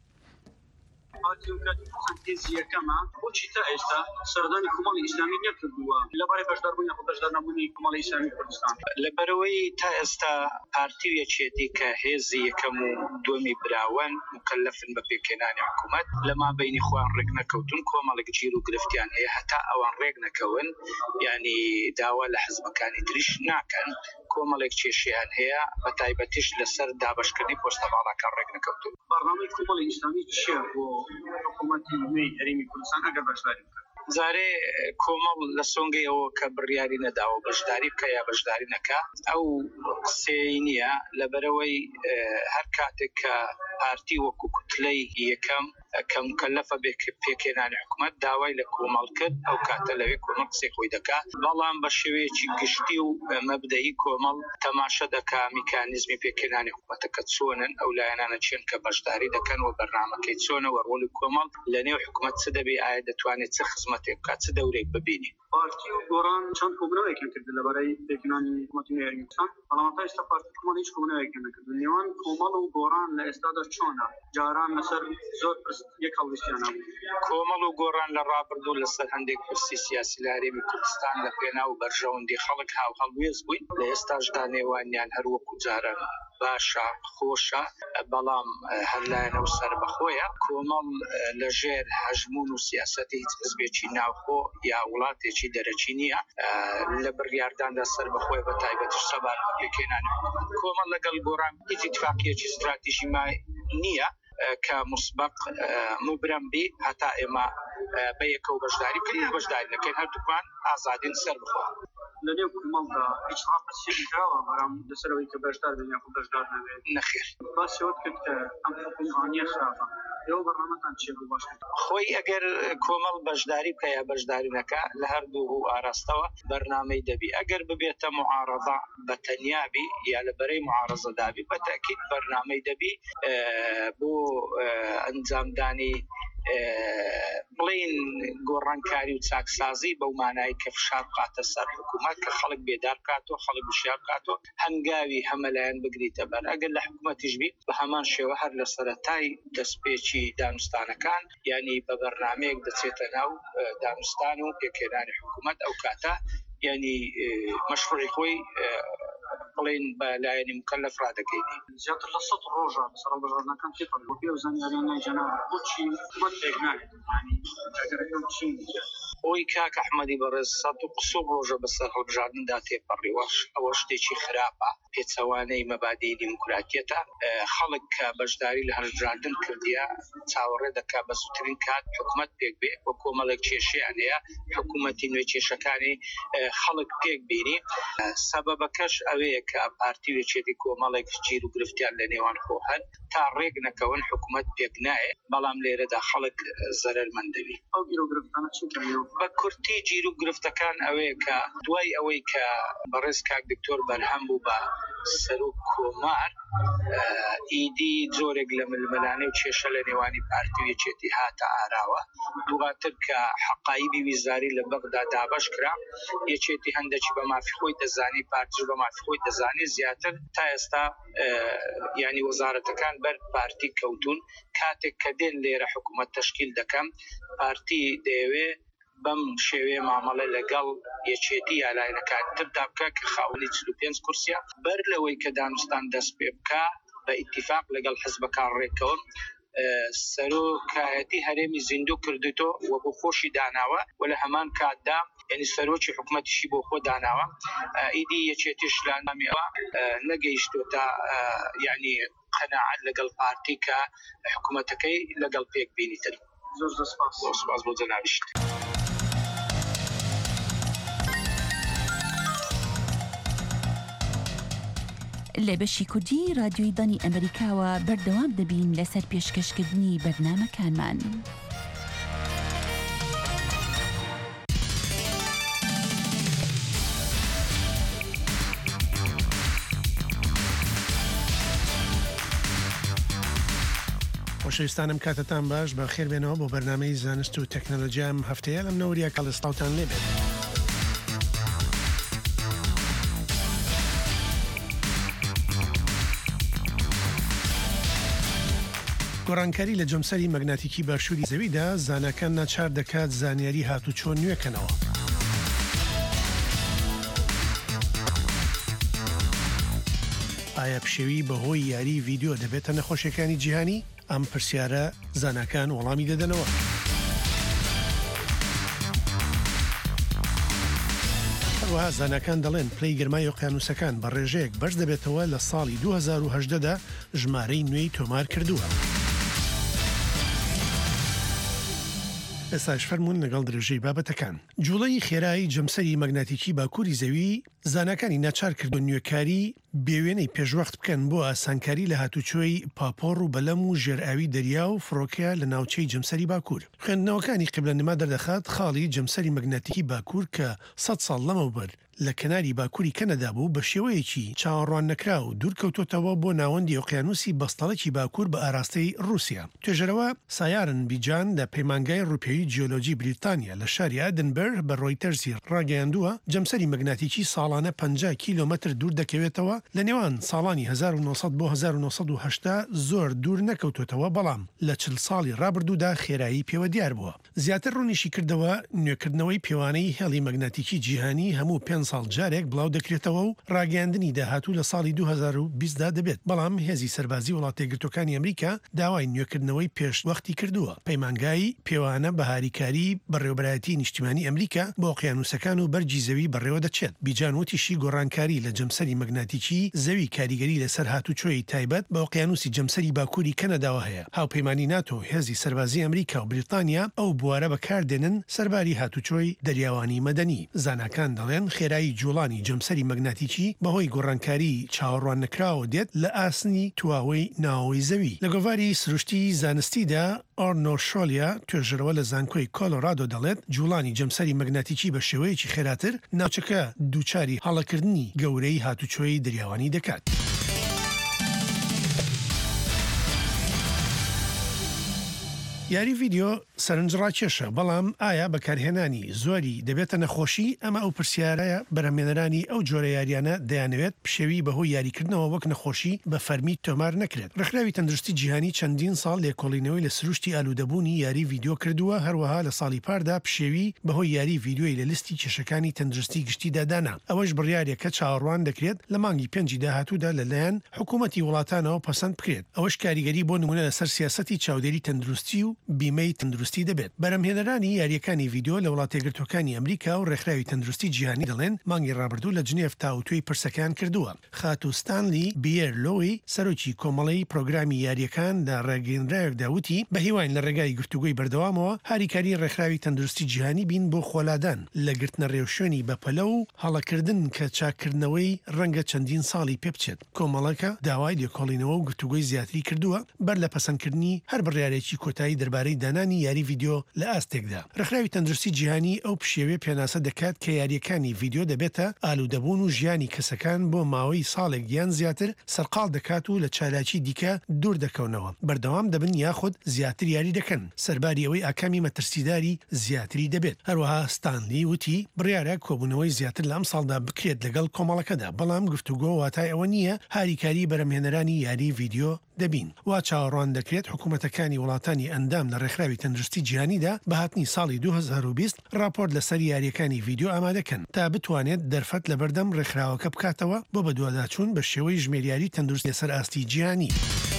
Speaker 14: هاتیو یەکەمە بۆچی تا ئێستا سەردانی کۆمەڵی ئیسلامی نەکردووە لەبارەی بەشداربوونی خۆ بەشدارنەبوونی کۆمەڵی ئیسلامی کوردستان
Speaker 15: لەبەرەوەی تا ئێستا پارتیویەکێتی کە هێزی یەکەم و دووەمی براون مکەلەفن بە پێکهێنانی حکوومەت لەما بینی خۆیان ڕێک نەکەوتن کۆمەڵێک گیر و گرفتیان هەیە هەتا ئەوان ڕێک نەکەون یعنی داوا لە حزبەکانی تریش ناکەن کۆمەڵێک کێشیان هەیە بە تایبەتیش لەسەر دابەشکردنی پۆستە باڵاکان ڕێک نەکەوتن
Speaker 14: بەرنامەی کۆمەڵی ئیسلامی چییە بۆ حکوومەتی نوێی هەرێمی کوردستان ئەگەر بەشداری بکات
Speaker 15: زارێ کۆمەڵ لە سۆنگەیەوە کە بڕیاری نەداوە بەشداری بکە یا بەشداری نەکە ئەو قسەی نییە لەبەرەوەی هەر کاتێک کە پارتی وەکو کوتلەی یەکەم کە مکەلەفە پێکهێنانی حکوومەت داوای لە کۆمەڵ کرد ئەو کاتە لەوێ کۆمەڵ قسەی خۆی دەکات بەڵام بە شێوەیەکی گشتی و مەبدەئی کۆمەڵ تەماشە دەکا میکانیزمی پێکهێنانی حکوومەتەکە چۆنن ئەو لایەنانە چێن کە بەشداری دەکەن و بەرنامەکەی چۆنە وەڕۆلی کۆمەڵ لە نێو حکوومەت چ دەبێ ئایا دەتوانێت چه خزمەتێک بکات چ دەورێک ببینی
Speaker 14: پارتی و گۆڕان چەند کۆبنەوەیەکیان کرد لەبارەی پێکهێنانی حکوومەتی نوێی هەرێمی کوردستان بەڵام تا ئێستا پارتی کۆمەڵ هیچ کۆبنەوەیەکیان نەکردو نێوان کۆمەڵ و گۆڕان لە ئێستادا چۆنە جاران لەسەر زۆر یەک هەڵویستیان هەبوو
Speaker 15: کۆمەڵ و گۆڕان لە ڕابردوو لەسەر هەندێک پرسی سیاسی لە هەرێمی کوردستان لە پێناو بەرژەوەندی خەڵک هاو هەڵوێز بووین لە ئێستاشدا نێوانیان هەر وەکو جاران باشە خۆشە بەڵام هەر لایەنە و سەر بەخۆیە کۆمەڵ لەژێر هەژمون و سیاسەتی هیچ حزبێکی ناوخۆ یا وڵاتێکی دەرەچی نییە لە بڕیارداندا سەر بەخۆی بە تایبەتیش سەبار بە پێکهێنانی کۆمەڵ لەگەڵ گۆڕان هیچ اتفاقیەکی استراتیژی مای نییە کە مسبق مبرم بی هەتا ئێمە بە یەکە و بەشداری کردن بەشداری نەکەین هەردووکمان ئازادین سەر بخۆن
Speaker 14: لەنێو کومەڵدا هیچ ڕاپەسیێکی کراوە بەرام لەسەرەوەی کە بەشدار بن یاخود بەشدار نەبێت
Speaker 15: نەخێر
Speaker 14: باسیەوەت کرد کە ئەم حکومڕانیە خراپە ئێوە بەڕامەتان چێ بوو باش
Speaker 15: خۆی ئەگەر کۆمەڵ بەشداری بکە یا بەشداری نەکە لە هەردوو و ئاراستەوە بەرنامەی دەبی ئەگەر ببێتە معارەضە بە تەنیابی یا لەبەرەی معارەزە دابی بە تەکید بەرنامەی دەبی بۆ ئەنجامدانی بڵین گۆڕانکاری و چاکسازی بەو مانایی کە فشار بقاتە سەر حکوومەت کە خەڵک بێدار بکاتەوە خەڵک وشیار بکاتەوە هەنگاوی هەمەلایەن بگریتە بەر ئەگەر لە حکوومەتیش بی بە هەمان شێوە هەر لە سەرەتای دەستپێکی دانوستانەکان یعنی بە بەرنامەیەک دەچێتە ناو دانوستان و پێکهێنانی حکوومەت ئەو کاتە یعنی مەشروعی خۆی بڵین بە لایەنی مکەلەف ڕادەکەیتی
Speaker 14: زیاتر لە سەد ڕۆژە سەر بەژاردنەکان تێپەڕ بۆ پێ و زانیاریانەی جەناب بۆچی حکوومەت پێک ناکرێت ینی ئەگەر ئەوە چی
Speaker 15: ئەوی کاک ئەحمەدی بەڕێز سەد و قسە ڕۆژە بەسەر هەڵبژاردندا تێپەڕی وەش ئەوە شتێکی خراپە پێچەوانەی مەبادی دیموکراتیەتە خەڵک کە بەشداری لە هەڵبژاردن کردیە چاوەڕێ دەکا بە زووترین کات حکوومەت پێک بێ بە کۆمەڵێک کێشیان هەیە حکوومەتی نوێ کێشەکانی خەڵک پێک بینی سەبەبەکەش ئەوەیە کە پارتی وێچێتی کۆمەڵێک گیر و گرفتیان لە نێوان خۆ هەن تا ڕێک نەکەون حکوومەت پێک نایە بەڵام لێرەدا خەڵک زەرەرمەندەوی
Speaker 14: ئەو گیر و گرفتانە چی
Speaker 15: بە کورتی گیر و گرفتەکان ئەوەیە کە دوای ئەوەی کە بەڕێز کاک دکتۆر بەرهەم بوو بە سەر و کۆمار ئیدی جۆرێک لە ململانێ و کێشە لە نێوانی پارتی وێچێتی هاتە ئاراوە دواتر کە حەقایبی ویزاری لە بەغدا دابەش کرا یەکێتی هەندێکی بە مافی خۆی دەزانی پارتیش بە مافی خۆی دەزانی زیاتر تا ئێستا ینی وەزارەتەکان بەر پارتی کەوتون کاتێک کە دێن لێرە حکوومەت تەشکیل دەکەم پارتی دەیەوێ بەم شێوێ مامەڵە لەگەڵ یەکێتی یالایەنەکان تردا بکە کە خاوەنی چل و پێنج کورسیە بەر لەوەی کە دانوستان دەست پێ بکە بە ئیتیفاق لەگەڵ حزبەکان ڕێکەوە سەرۆکایەتی هەرێمی زیندوو کردوتۆ وە بۆ خۆشی داناوە و لە هەمان کاتدا یعنی سەرۆکی حکوومەتیشی بۆ خۆ داناوە ئیدی یەکێتیش لانامیەوە نەگەیشتۆ تا یعنی قەناعەت لەگەڵ پارتی کە حکوومەتەکەی لەگەڵ پێک بینیتر
Speaker 14: زۆر سپاس
Speaker 15: سپاس بۆ جەنابیشت
Speaker 16: لە بەشی کوردی رادیۆی دانی ئەمریکاوە بەردەوام دەبین لەسەر پێشکەشکردنی بەرنامەکانمان.
Speaker 17: خۆشەویستانم کاتتان باش بە خێربێنەوە بۆ بەرنامەی زانست و تەکنەلۆژیام هەفتەیە لەم نەوریە کاڵستاوتان لێبێت. گۆڕانکاری لە جەمسەری مەگناتیکی باشووری زەویدا زانەکان ناچار دەکات زانیاری هاتوچۆ نوێکەنەوە. ئایا پشێوی بەهۆی یاری ڤیددیۆ دەبێتە نەخۆشیەکانی جیهانی؟ ئەم پرسیارە زانکان وەڵامی دەدەنەوە. هەروەها زانکان دەڵێن پلەی گەرمای ئۆقیانوسەکان بە ڕێژەیەک بەش دەبێتەوە لە ساڵی دوو هەزار و هەژدەدا ژمارەی نوێی تۆمار کردووە. ئێستاش فەرمونون لەگەڵ درێژەی بابەتەکان. جوڵەی خێرایی جەمسەری مەگناتیکی باکووری زەوی زانەکانی ناچار کردو نوێکاری بێوێنەی پێشوەخت بکەن بۆ ئاسانکاری لە هاتوچۆی پاپۆڕ و بەلەم و ژێرئاوی دەریا و فڕۆکەیە لە ناوچەی جەمسەری باکوور. خوێندنەوەکانی قبلەنما دەردەخات خاڵی جەمسەری مەگناتیکی باکوور کە سەد ساڵ لەمەوبەر لە کەناری باکووری کەنەدا بوو بە شێوەیەکی چاوەڕوان نەکرا و دوورکەوتۆتەوە بۆ ناوەندی ئۆقیانوسی بەستەڵێکی باکوور بە ئاراستەی رووسیا. توێژەرەوە سایارن بیجان لە پەیمانگای ڕوپێوی جیۆلۆجی بریتانیا لە شاری ئەدنبەر بە ڕۆیتەرزی ڕاگەیاندووە جەمسەری مەگناتیکی ساڵانە پەنجا کیلۆمەتر دوور دەکەوێتەوە لە نێوان ساڵانی هەزار و نۆسەد بۆ هەزار و نۆسەد و هەشتا زۆر دوور نەکەوتۆتەوە بەڵام لە چل ساڵی ڕابردوودا خێرایی پێوە دیار بووە. زیاتر ڕوونیشی کردەوە نوێکردنەوەی پێوانەی هێڵی مەگناتیکی جیهانی هەموو پێنج ساڵ جارێک بڵاو دەکرێتەوە و ڕاگەاندنی داهاتوو لە ساڵی دوو هەزار و بیستدا دەبێت. بەڵام هێزی سەربازی وڵاتە یەکگرتوەکانی ئەمریکا داوای نوێکردنەوەی پێش وەختی کردووە. پەیمانگای پێوانە بەهاریکاری بەڕێوەبەرایەتی نیشتیمانی ئەمریکا بۆ ئۆقیانوسەکان و بەرجی زەوی بەڕێوە دەچێت. بیجان وتیشی گۆڕانکاری لە جەمسەری مەگناتیکی زەوی کاریگەری لەسەر هاتوچۆی تایبەت بە ئۆقیانوسی جەمسەری باکووری کەنەداوە هەیە. هاوپەیمانی ناتۆ هێزی سەربازی ئەمریکا و بریتانیا ئەو بوارە بەکاردێنن سەرباری هاتوچۆی دەریاوانی مەدەنی. زانکان دەڵێن خێرایی کۆتایی جوڵانی جەمسەری مەگناتیکی بەهۆی گۆڕانکاری چاوەڕوان نەکراوە دێت لە ئاسنی تواوەی ناوەوەی زەوی لە گۆڤاری سروشتی زانستیدا ئۆرنۆشۆلیا توێژەرەوە لە زانکۆی کۆلۆرادۆ دەڵێت جوڵانی جەمسەری مەگناتیکی بە شێوەیەکی خێراتر ناوچەکە دووچاری هەڵەکردنی گەورەی هاتوچۆی دەریاوانی دەکات. یاری ڤیددیۆ سەرنجڕاکێشە بەڵام ئایا بەکارهێنانی زۆری دەبێتە نەخۆشی ئەمە ئەو پرسیارەیە بەرهەمێنەرانی ئەو جۆرە یاریانە دەیانەوێت پشێوی بەهۆی یاریکردنەوە وەک نەخۆشی بە فەرمی تۆمار نەکرێت. ڕێکخراوی تەندروستی جیهانی چەندین ساڵ لێکۆڵینەوەی لە سروشتی ئالوودەبوونی یاری ڤیددیۆ کردووە، هەروەها لە ساڵی پاردا پشێوی بەهۆی یاری ڤیددیۆی لە لیستی کێشەکانی تەندروستی گشتی دادانا. ئەوەش بڕیارێکە چاوەڕوان دەکرێت لە مانگی پێنجی داهاتوودا لەلایەن حکوومەتی وڵاتانەوە پەسەند بکرێت. ئەوەش کاریگەری بۆ نمونە لەسەر سیاسەتی چاودێری تەندروستی و بیمەی تەندروستی دەبێت. بەرهەمهێنەرانی یاریەکانی ڤیددیۆ لە وڵاتە یەکگرتووەکانی ئەمریکا و ڕێکخراوی تەندروستی جیهانی دەڵێن مانگی ڕابردوو لە جنێڤ تاوتوی پرسەکان کردووە. خاتو ستانلی بیێرلۆی سەرۆکی کۆمەڵەی پرۆگرامی یاریەکان لە ڕێگەیەندراوێک داوتی بە هیوان لە ڕێگای گفتوگۆی بەردەوامەوە هاریکاری ڕێکخراوی تەندروستی جیهانی بین بۆ خۆلادان لە گرتنە ڕێوشێنی بەپەلە و هەڵەکردن کە چاکردنەوەی ڕەنگە چەندین ساڵی پێ بچێت. کۆمەڵەکە داوای لێکۆڵینەوە و گفتوگۆی زیاتری کردووە بەر لە پەسەندکردنی هەر بڕیارێکی کۆتایی دەربارەی دانانی یاری ڤیددیۆ لە ئاستێکدا. ڕێکخراوی تەندروستی جیهانی ئەو پشێوێ پێناسە دەکات کە یاریەکانی ڤیددیۆ دەبێتە ئالوودەبوون و ژیانی کەسەکان بۆ ماوەی ساڵێک یان زیاتر سەرقاڵ دەکات و لە چالاکی دیکە دوور دەکەونەوە، بەردەوام دەبن یاخود زیاتر یاری دەکەن، سەرباری ئەوەی ئاکامی مەترسیداری زیاتری دەبێت. هەروەها ستانلی وتی بڕیارە کۆبوونەوەی زیاتر لە ئەم ساڵدا بکرێت لەگەڵ کۆمەڵەکەدا، بەڵام گفتوگۆ واتای ئەوە نییە هاریکاری بەرهەمهێنەرانی یاری ڤیددیۆ دەبین. وا چاوەڕوان دەکرێت حکوومەتەکانی وڵاتانی ئەندام لە ڕێکخراوی تەندروستی جیهانیدا بە هاتنی ساڵی دوو هەزار و بیست راپۆرت لەسەر یاریەکانی ڤیددیۆ ئامادەکەن تا بتوانێت دەرفەت لە بەردەم ڕێکخراوەکە بکاتەوە بۆ بەدواداچوون بە شێوەی ژمێریاری تەندروستی لەسەر ئاستی جیهانی.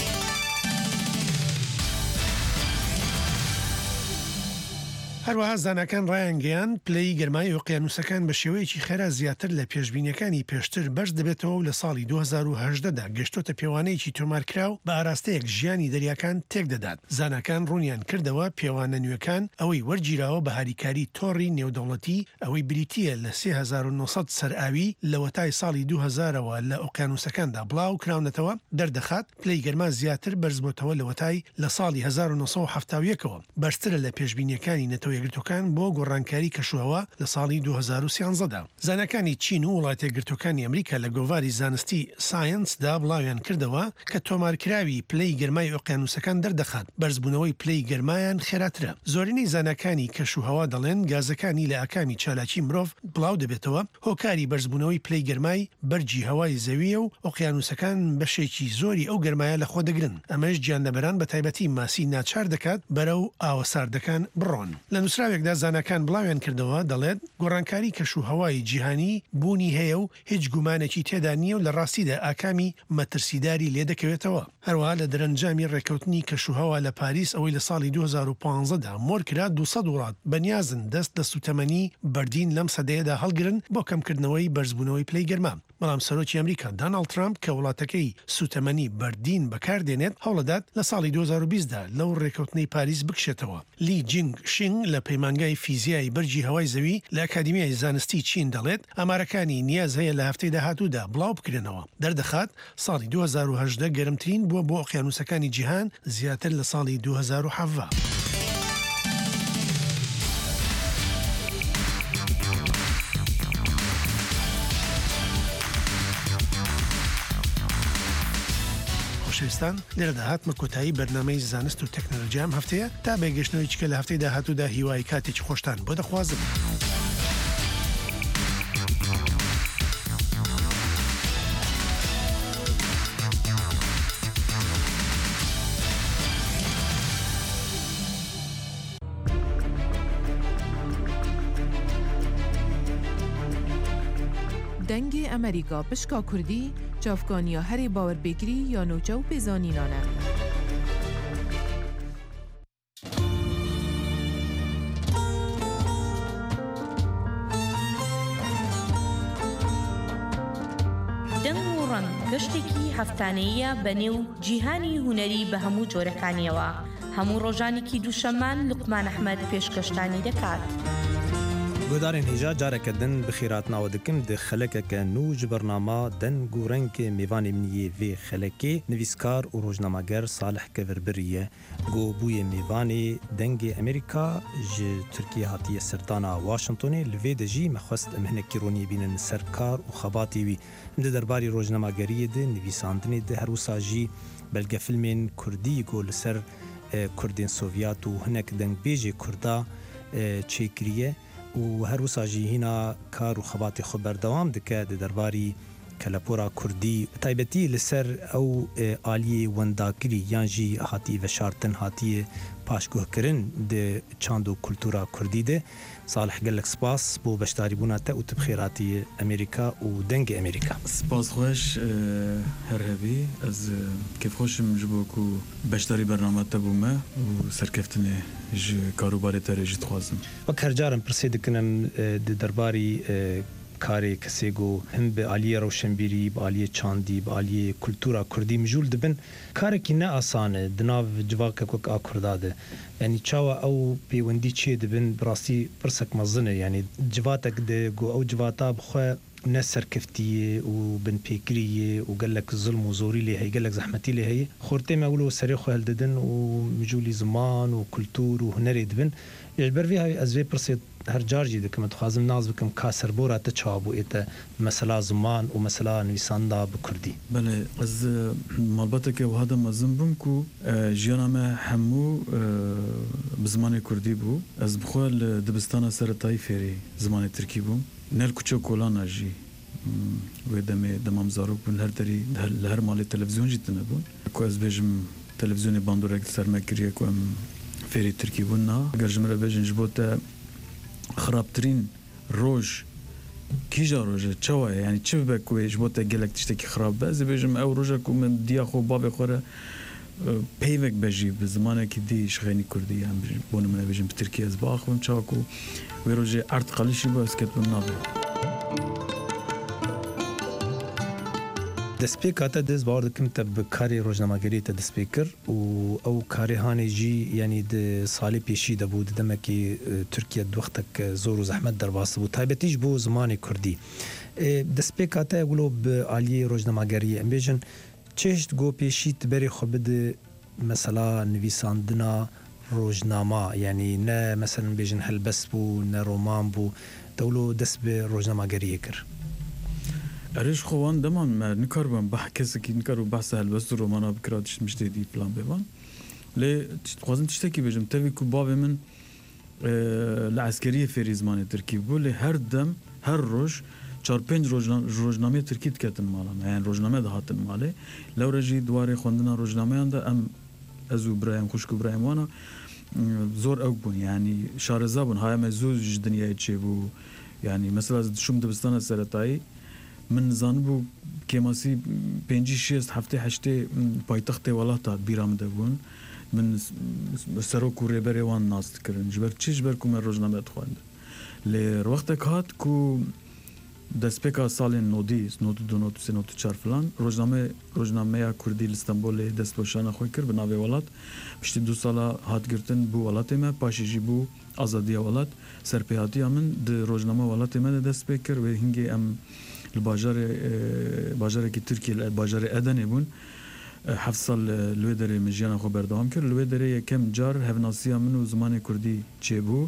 Speaker 17: هەروەها زانکان ڕایانگەیان پلەی گەرمای ئۆقیانوسەکان بە شێوەیەکی خێرا زیاتر لە پێشبینیەکانی پێشتر بەرز دەبێتەوە و لە ساڵی دوو هەزار و هەژدەدا گەشتۆتە پێوانەیەکی تۆمارکراو بە ئاراستەیەک ژیانی دەریاکان تێک دەدات. زانکان ڕوونیان کردەوە پێوانە نوێەکان ئەوەی وەرگیراوە بە هاریکاری تۆڕی نێودەوڵەتی ئەوەی بریتیە لە سێ هەزار و نۆسەد سەرئاوی لە وەتای ساڵی دوو هەزارەوە لە ئۆقیانوسەکاندا بڵاو کراونەتەوە دەردەخات پلەی گەرما زیاتر بەرزبووتەوە لە وەتای لە ساڵی هەزار و نۆسەد و هەفتاد و یەکەوە بەرزترە لە پێشبینیەکانی نەتەوە یەکگرتوەکان بۆ گۆڕانکاری کەشوهەوا لە ساڵی دوو هەزار و سیانزەدا. زانەکانی چین و وڵاتە یەکگرتوەکانی ئەمریکا لە گۆڤاری زانستی ساینسدا بڵاویان کردەوە کە تۆمارکراوی پلەی گەرمای ئۆقیانوسەکان دەردەخات، بەرزبوونەوەی پلەی گەرمایان خێراترە. زۆرینەی زانەکانی کەشوهەوا دەڵێن گازەکانی لە ئاکامی چالاکی مرۆڤ بڵاو دەبێتەوە، هۆکاری بەرزبوونەوەی پلەی گەرمای بەرجی هەوای زەویە و ئۆقیانوسەکان بەشێکی زۆری ئەو گەرمایە لە خۆ دەگرن. ئەمەش گیاندەبەران بە تایبەتی ماسی ناچار دەکات بەرەو ئاوەساردەکان بڕۆن. لە نووسراوێکدا زانەکان بڵاویان کردەوە دەڵێت گۆڕانکاری کەشوهەوای جیهانی بوونی هەیە و هیچ گومانێکی تێدا نییە و لە ڕاستیدا ئاکامی مەترسیداری لێ دەکەوێتەوە. هەروەها لە دەرەنجامی ڕێکەوتنی کەشوهەوا لە پاریس ئەوەی لە ساڵی دوو هەزار و پانزەدا مۆرکرا دووسەد وڵات بەنیازن دەست دە سوتەمەنی بەردین لەم سەدەیەدا هەڵگرن بۆ کەمکردنەوەی بەرزبوونەوەی پلەی گەرما. بەڵام سەرۆکی ئەمریکا داناڵد ترامپ کە وڵاتەکەی سوتەمەنی بەردین بەکاردێنێت هەوڵەدات لە ساڵی دوو هەزار و بیستدا لەو ڕێکەوتنەی پاریس بکشێتەوە. لی جینگ شینگ لە پەیمانگای فیزیایی بەرجی هەوای زەوی لە ئەکادمیای زانستی چین دەڵێت ئەمارەکانی نیاز هەیە لە هەفتەی داهاتوودا بڵاو بکرێنەوە. دەردەخات ساڵی دوو هەزار و هەژدە گەرمترین بووە بۆ ئۆقیانوسەکانی جیهان زیاتر لە ساڵی دوو هەزار و حەڤە. خۆشەویستان لێرە داهاتمە کۆتایی بەرنامەی زانست و تەکنۆلۆژیام هەفتەیە تا بێگەشتنەوەی چکە لە هەفتەی داهاتوودا هیوای کاتێکی خۆشتان بۆ دەخوازم.
Speaker 10: دەنگی ئەمریکا پشکا کوردی چاوکانیا هەری باوەربێگری یا نوچە و پێزانینانە.
Speaker 18: دەنگ و ڕەنگ گەشتێکی هەفتانەیە بە نێو جیهانی هونەری بە هەموو جۆرەکانیەوە. هەموو ڕۆژانێکی دووشەممان لوقمان ئەحمەد پێشکەشتانی دەکات.
Speaker 13: گودارین هیجا جارک دن بخیرات ناو دکم د خلک کنو جبرنامه دن گورن که میوان منی و خلکی نویسکار و روزنامه‌گر صالح کوربریه گو بوی میوان دنگ امریکا ج ترکیه هاتی سردانا واشنطن لوی دجی مخواست مهنه کیرونی بینن سرکار و خباتی وی د درباری روزنامه‌گری د نویساندن د هروساجی بلکه فیلمین کردی گول سر کردین سوویات و هنک دنگ بیجی کردا چیکریه و هر وساجی هنا کار و خبات خبر دوام دکه د درباری کلپورا کردی تایبتی لسر او آلی ونداکری یانجی هاتی و شارتن هاتی پاشگوه کرن د چاندو کلتورا کردی ده صالح گلک سپاس بو بشتاری بوناته و تبخیراتی امریکا و دنگ امریکا
Speaker 19: سپاس خوش هر هبی از کیف خوشم جبو کو بشتاری برنامه تبومه و سرکفتنه ج کاروباری ترجی تخوازم
Speaker 13: و کرجارم پرسید کنم د درباری کاری کسی گو هم به عالیه روشنبیری به عالیه چاندی به عالیه کلتورا کردی مجول دبن کاری که نه آسانه دناو جواک کوک آکرداده یعنی چاوا او پیوندی چی دبن براستی پرسک مزنه یعنی جواتک ده گو او جواتا بخوا نه سرکفتیه و بن پیکریه و قال لك ظلم وزوري لي هي قال لك زحمتي لي هي خورتي ما يقولوا سريخ هالددن ومجولي زمان وكلتور وهنري دبن يجبر فيها ازوي برسيد هر جارجي دكم تخازم ناز بكم كاسر بورا تشابو ايتا مسلا زمان ومسلا نويساندا بكردي
Speaker 19: بله از مالباتك وهذا مزن بمكو جيانا ما حمو بزمان كردي بو از بخوال دبستانا سرطاي فيري زمان تركي بو نل کوچو کولانا جی و دمه دمام زارو بون هر دری هر مال تلویزیون جیتنه بون کو از بجم تلویزیون باندورک سرمکریه کو ام فری ترکی بون نا اگر جمره بجن جبوت خرابترین روج کیجا روج چوا یعنی چه بکو جبوت گلک تشتکی خراب بعضی بجم او روج کو من دیا خو باب خوره پیوک بجی به زمانه که دیش غنی کردی هم بون من بجم ترکیه از باخم چاکو و روزی ارت قلیشی با اسکت بون نابه
Speaker 13: دسپیکاتا دز بارد کم تب کاری روزنامه‌گری تا دسپیکر و او کاری هانی جی یعنی د سالی پیشی دا بود دمکی ترکیه دوختک زور و زحمت در واسه بود تایبتیش بو زمان کردی دسپیکاتا یقولو به عالی روزنامه‌گری ام بیجن چشت گو پیشیت بری خوبد مثلا نویساندنا روزنامه یعنی نه مثلا بیجن هلبس بو نه رومان بو دولو دست به روزنامه گریه کر
Speaker 19: ارش خوان دمان ما نکار بم بحث کی نکارو بحث هلبس رومانا بکراتش مشته دی پلان ببان لی خوازن تشتکی بیجم تبی کو باب من العسكريه في زمان تركي بقول هر دم هر روز چار پنج روزنامه ترکی دکتن مالا یعنی روزنامه دهاتن ماله لو رجی دواره خوندنا روزنامه انده ام ازو برایم خوشکو برایم وانا زور اوک بون یعنی شارزا بون های مزوج دنیای چه بو یعنی مثلا شوم دبستان سرطایی من زان بو کماسی پنجی شیست هفته هشته پایتخت ولاتا بیرامده بون من سرو کوری بری وان ناست کرن جبر چیش بر کوم روزنامه خوانده ل وقت کات کو دسپیکا سال نودی نود دو نود سه نود چهار فلان روزنامه روزنامه کردی استانبول دست باشان خوی کرد به ناوی ولات پشت دو سالا هات گرتن بو ولات ما پاشیجی بو آزادی ولات سرپیاتی من د روزنامه ولات ما دست بکر و هنگی ام الباجار باجار کی ترکیه باجار ادن بون هفت سال لودر مجیان خو بردام کرد لودر یکم جار هفناسی من و زمان کردی چه بو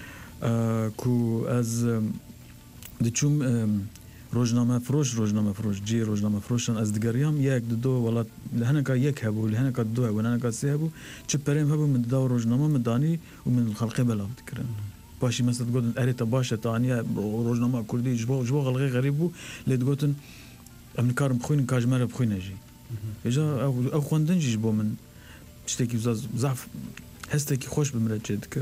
Speaker 19: کو از دچوم روزنامه فروش روزنامه فروش جی روزنامه فروشن از دیگریام یک دو ولات لهنکا یک هبو لهنکا دو و لهنکا سه هبو چه پریم هبو من دو روزنامه مدانی و من الخلقه بلام تکرن باشی مثلا تقولن اريتا باشه تانية روزنامه كردي جبو جبو غلغي غريب بو اللي تقولن من كارم بخوين كاجمره بخوين اجي اجا او خوندن جبو من تشتكي ضعف هستكي خوش بمرجه ذكر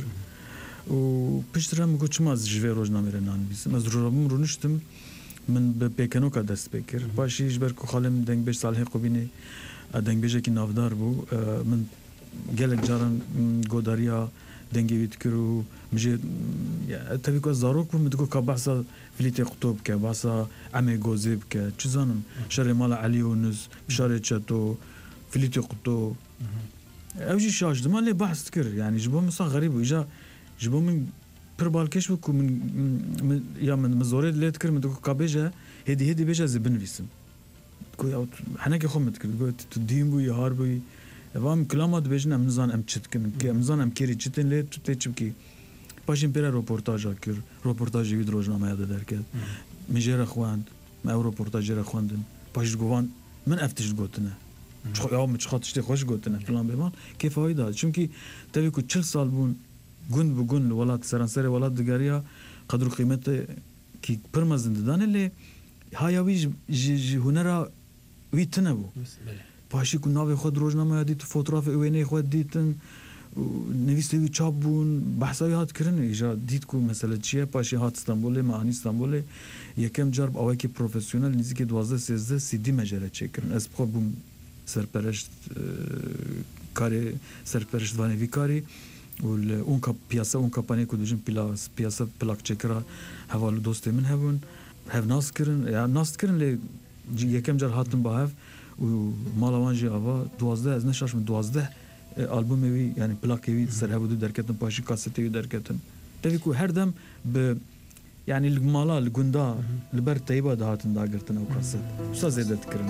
Speaker 19: و پشترم گوچ ماز جوی روزنامه رنان بیسم از روزنامه رو نشتم من به پیکنو که دست بکر باشیش بر کو خالم دنگ بش صالح قبینه دنگ بشه کی نافدار بو من گلک جارن گوداریا دنگی ویت کرو مجه تبی کو زاروک بو مدگو که بحثا فلیت قطب که بحثا عمه گوزیب که چیزانم شر مال علی و نز شر چتو فلیت قطب اوجی شاش دمان لی بحث کر یعنی جبو مثلا غریب و ایجا جبو من پر بالکش بکو من یا من مزوره لیت کرد من دو کابیجه هدی هدی بیجه زبن ویسم کو یا حنا که خمت کرد کو تو دیم بو یار بو وام کلامات بیجن ام نزان ام چت کنم که ام نزان ام کری چتن لیت تو تچم کی پاشیم پر رپورتاج کر رپورتاج وید روزنامه یاد درکد مجرا خواند ما او رپورتاج را خواندن پاش گوان من افتش گوتنه چخ یا مچ خاطش خوش گوتنه فلان بمان کی فایده چونکی تبی کو چهل سال بون گوند بو گوند ولات سرانسر ولات دگریا قدر قیمت کی پرمزنددان لی هایوی ج هنرا ویتنه بو پاشی کو ناوی خود روزنامه دیت فوتوگراف اوینه خود دیتن نویسیوی چاپ بون بحثای هات کردن ایجا دیت کو مسئله چیه پاشی هات استانبول معنی استانبول یکم جرب اوای که پروفسیونل نیزی که دوازده سیزده سیدی مجره چه کردن از بخور بوم سرپرشت کاری سرپرشت وانوی کاری و اون کا پیاسه اون کمپانی کو دوجن پیاس پیاسه پلاک چکرا حوالو دوست من هبون هف ناس کردن یا ناس کردن لی یکم جر هاتن با هف و مالوانجی آوا دوازده از نشاش من دوازده آلبوم وی یعنی پلاک وی سر هبودو درکتن پاشی کاستی وی درکتن تفی کو هر دم ب یعنی المالا الگندا لبر تیبا دهاتن داگرتن او کاست وسا زیده تکرن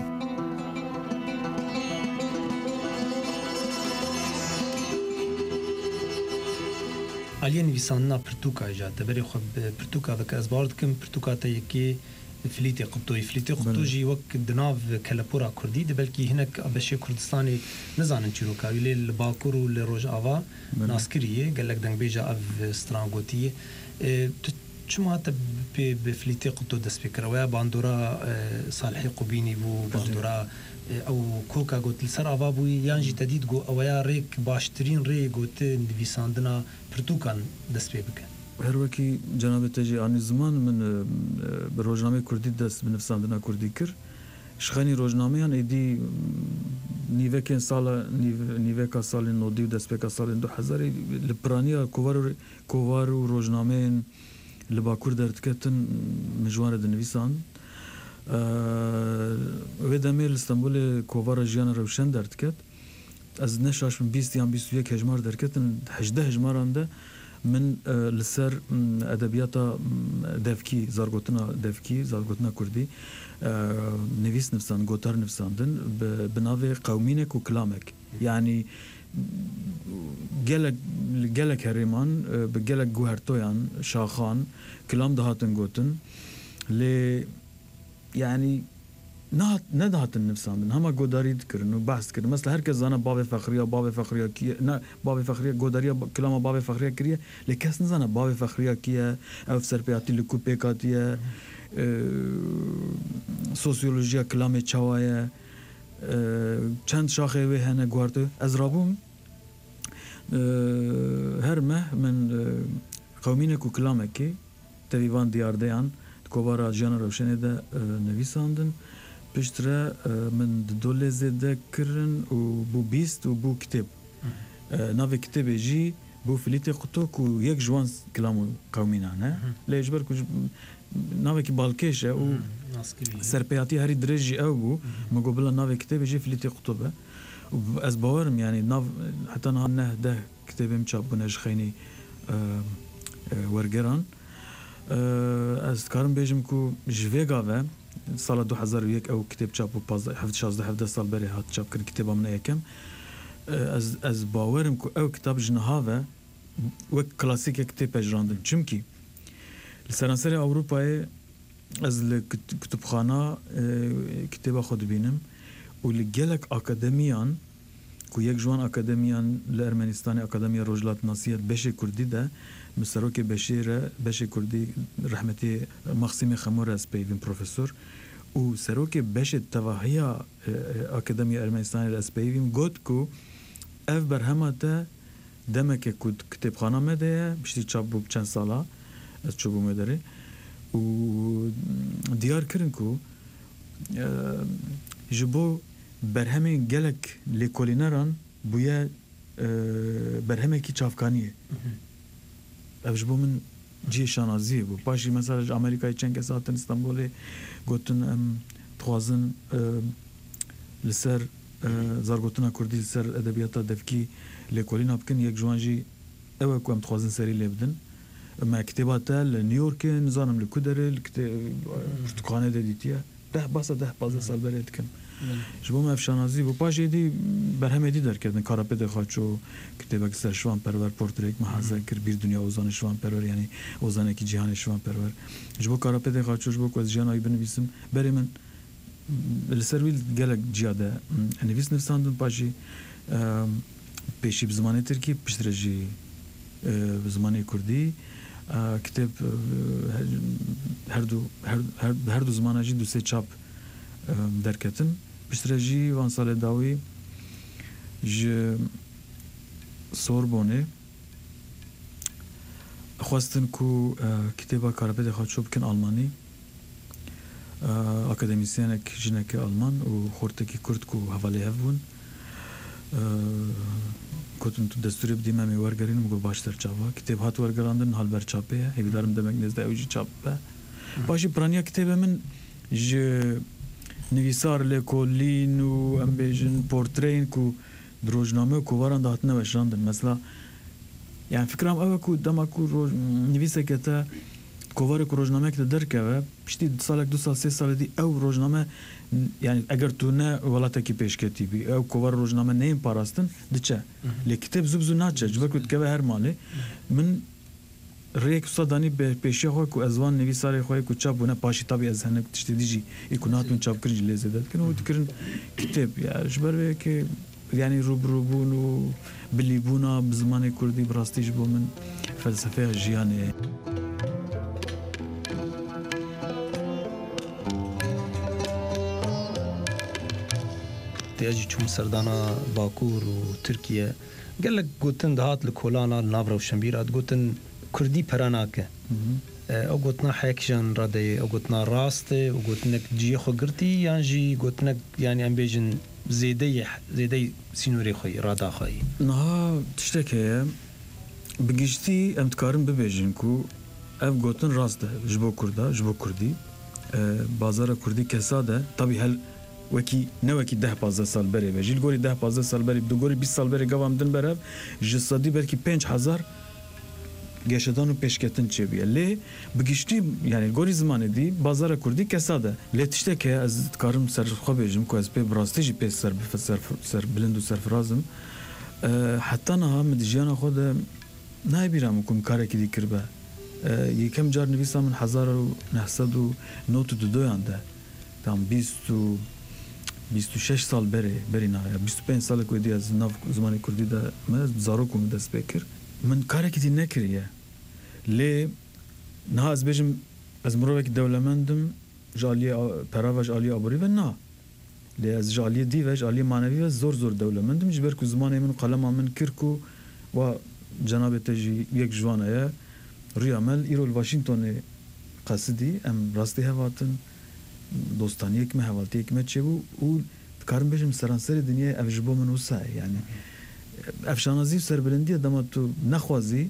Speaker 13: علیه نویساننا پرتوکا ایجاد دبری خب پرتوکا وک از بارد کم پرتوکا تا یکی فلیتی قبطوی فلیتی قبطوجی وک دناو کلپورا کردی دبلکی هنک ابشی کردستانی نزانن چیروکا ولی لباکور و لروج آوا ناسکریه گلک دنگ بیجا اف سترانگوتیه چما هتا بفلیتی قبطو دست بکر ویا باندورا صالحی قبینی بو باندورا او کوکا گوت لسر آوا بوی یانجی تدید گو اویا ریک باشترین ری گوت نویساندنا پرتوکان دست بکر
Speaker 19: هر وکی جناب تجی آن زمان من روزنامه کردی دست بنفساندنا کردی کر شخانی روزنامه هن ایدی نیوه که سال نیوه که سال نودی و دست بکا سال دو هزاری لپرانیا کووار کووار و روزنامه لباکور درد کتن مجوان دنویسان و دمیل استانبول کووار جیان روشن درد کت از نشاش من بیست یا بیست و یک هجمار درد کتن هجده هجمار آنده من لسر ادبیات دفکی زارگوتنا دفکی زارگوتنا کردی نویس نفسان گوتار نفساندن بناوی قومینک و کلامک یعنی گلک گلک هریمان به گلک گوهرتویان شاخان کلام دهاتن گوتن لی یعنی نه نه دهاتن نفساندن همه گوداری کردن و بحث کردن مثلا هر کس زانه باب فخریه باب فخریه کیه نه باب فخریه گوداری کلام باب فخریه کریه لکس نزانه باب فخریه کیه او سرپیاتی لکوپیکاتیه سوسیولوژیا کلام چوایه چند شاخه و هنه گوارتو از رابوم هر مه من قومینه کو کلامه کی تیوان دیاردهان کوبارا جان روشنه ده نویساندن پشتره من دوله زده کرن و بو بیست و بو کتاب ناوی کتاب جی بو فلیت قطو کو یک جوان کلامو قومینا نه لیجبر کو ناوی کی بالکشه و سرپیاتی هری درجی او بو مقابل ناوی کتاب جی فلیت قطو به از باورم یعنی ناو حتی نه نه ده کتابم چاپ بنش خینی ورگران از کارم بیجم کو جویگا و سال دو هزار و یک او کتاب چاپ و پازده هفت شازده هفته سال بری هات چاپ کرد کتاب من یکم از از باورم کو او کتاب جنها و وک کلاسیک کتاب اجراندن چونکی لسرانسر اروپای از کتابخانه کتاب خود بینم و لگلک اکادمیان کو یک جوان اکادمیان لارمنستان اکادمیا روجلات ناسیت بشه کردی ده مسروک بشیر بشه کردی رحمتی مقسم خمور از پیوین پروفسور و سروک بشه توهیا اکادمیا ارمنستان از پیوین گفت کو اف برهمته دمک کد کتابخانه مده بشتی چاپ بو چند ساله از چوبو مداره و دیار کردن کو جبو برهمه گلک لیکولینران بویا برهمه کی چافکانیه افجبو من جی شانازی بو پاشی مثلا امریکای چند کس هاتن استانبول گوتن ام توازن لسر زارگوتنا کردی لسر ادبیات دفکی لیکولینا بکن یک جوانجی اوه کو ام توازن سری لبدن ما كتاباته لنيويورك نظام الكدر الكتاب برتقانه ديتيا ده بس ده باز سال بريت كم جبو ما افشانازي و باجي دي برهم دي در کردن کاراپد خاچو کتابك سر شوان پرور پورتریک محازه کر بیر دنیا اوزان شوان پرور یعنی اوزانه کی جهان شوان پرور جبو کاراپد خاچو جبو کوز جهان ای بنویسم بری من السرویل گلک جیاده نویس نفساندن باجي پیشی بزمانه ترکی پشترجی بزمانه کردی کتاب هر دو هر هر دو زمانه جی دو سه چاپ درکتن پشترجی وان سال داوی ج سوربونه خواستن کو کتابا کارپد خواهد شو بکن آلمانی اکادمیسیانک جنک آلمان و خورتکی کرد کو حوالی هفون کتن تو دستوری بدیم همی ورگرین مگو باشتر چاوا کتاب هات ورگراندن حال بر چاپه هیوی دارم دمک نزده اوجی چاپه باشی پرانیا کتاب من ج نویسار لکولین و ام بیجن پورترین کو دروجنامه کو واران دهاتنه وشراندن مثلا يعني فكرام أول كود دم أكو روج نفيسة كتا كوفار كو روجنامه كتا دركه بشتي سالك دو سال سه سال دي أو روجنامه يعني أجر تونا ولا تكي بيش كتيبي أو كوفار روجنامه نيم باراستن دتشا لكتاب زبزو ناتشا جبر كود كبه هر ماله من ريك صداني بيشي خوي كو أزوان نفيساري خوي كو تشاب ونا باشي طبي أزهنك تشتي ديجي يكوناتون تشاب كرنج لزدت كانوا تكرن كتاب يعني جبر بيك يعني روب روبون و بليبونا بزمان كردي براستي جبو من فلسفة جياني
Speaker 13: تيجي تشوم سردانا باكور وتركيا قال لك قلتن دهات لكولانا النافرة وشمبيرات قلتن كردي براناكه او قلتنا حيكشان رادي او قلتنا راستي او قلتنك جي خو قرتي يعني جي قلتنك يعني ام بيجن زيدي زيدي سينوري خوي رادا خوي
Speaker 19: نها تشتكي بجشتي ام تكارم ببيجنكو اف قلتن راسته جبو كردا جبو كردي أه بازار كردي كساده طبي هل وكي نوكي ده بازار سال بري بجي الغوري ده بازار سال بري بدو غوري بیست سال بري قوام دن برب جسادي بركي پنج هزار گشتان و پیشکتن چه بیه لی بگیشتی یعنی گوری زمانی دی بازار کردی کساده لی تشته که از کارم سر خواه بیجم که از پی براستی جی پی سر سر سر بلند و سر فرازم حتی نه هم دیجیان خود نه بیرم کم کاری که دی کربه یکم جار نویسم من هزار و نهصد و نوت دو دو یانده تام بیست و بیست و شش سال بری بری نه بیست و پنج سال که دی از ناف زمانی کردی ده من زارو کم دست بکر من کاری که دی نکریه لی نه از بیشم از مروه که دولمندم جالی پراو جالی آبوری و نه لی از جالی دی و جالی معنوی و زور زور دولمندم جبر کو زمان من قلم من کرکو و جناب تجی یک جوانه ریامل ایرول واشنگتن قصدی ام راستی هواتن دوستانی یک مهواتی یک مچه بو و کارم بیشم سرانسر دنیا افجبو من وسای یعنی افشانازی سر بلندی دما تو نخوازی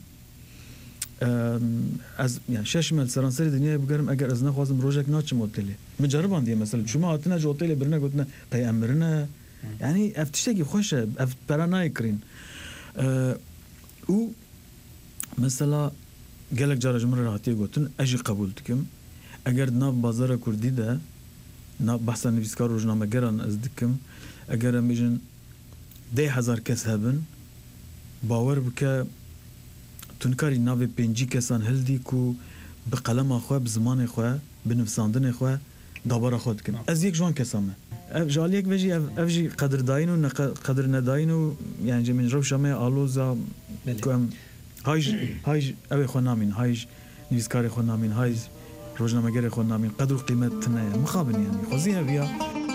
Speaker 19: از يعني شش مال سرانسري دنيا بقرم اگر از نخوازم روجك ناتشم اوتيلي مجربان دي مثلا شو ما هاتنا جو اوتيلي برنا قلتنا بيامرنا يعني افتشتكي خوش اف برانا يكرين أه و مثلا قالك جارج مرة هاتي قلتن اجي قبولتكم اگر ناف بازار كردي ده ناف بحثا نفسكار روجنامه قران ازدكم اگر ميجن ده هزار کس هبن باور بك تنکاری ناوی پنجی کسان هلدی کو به قلم خواه به زمان خواه به نفساندن خواه دابار خود کن از یک جوان کسامه اف جالی یک وجی اف جی قدر داین و قدر نداین و یعنی جمین رو شمه آلوزا کم هایج هایج اوی خو نامین هایج نویسکاری خو نامین هایج روزنامه‌گر خو نامین قدر و قیمت نه مخابن یعنی خوزی هبیا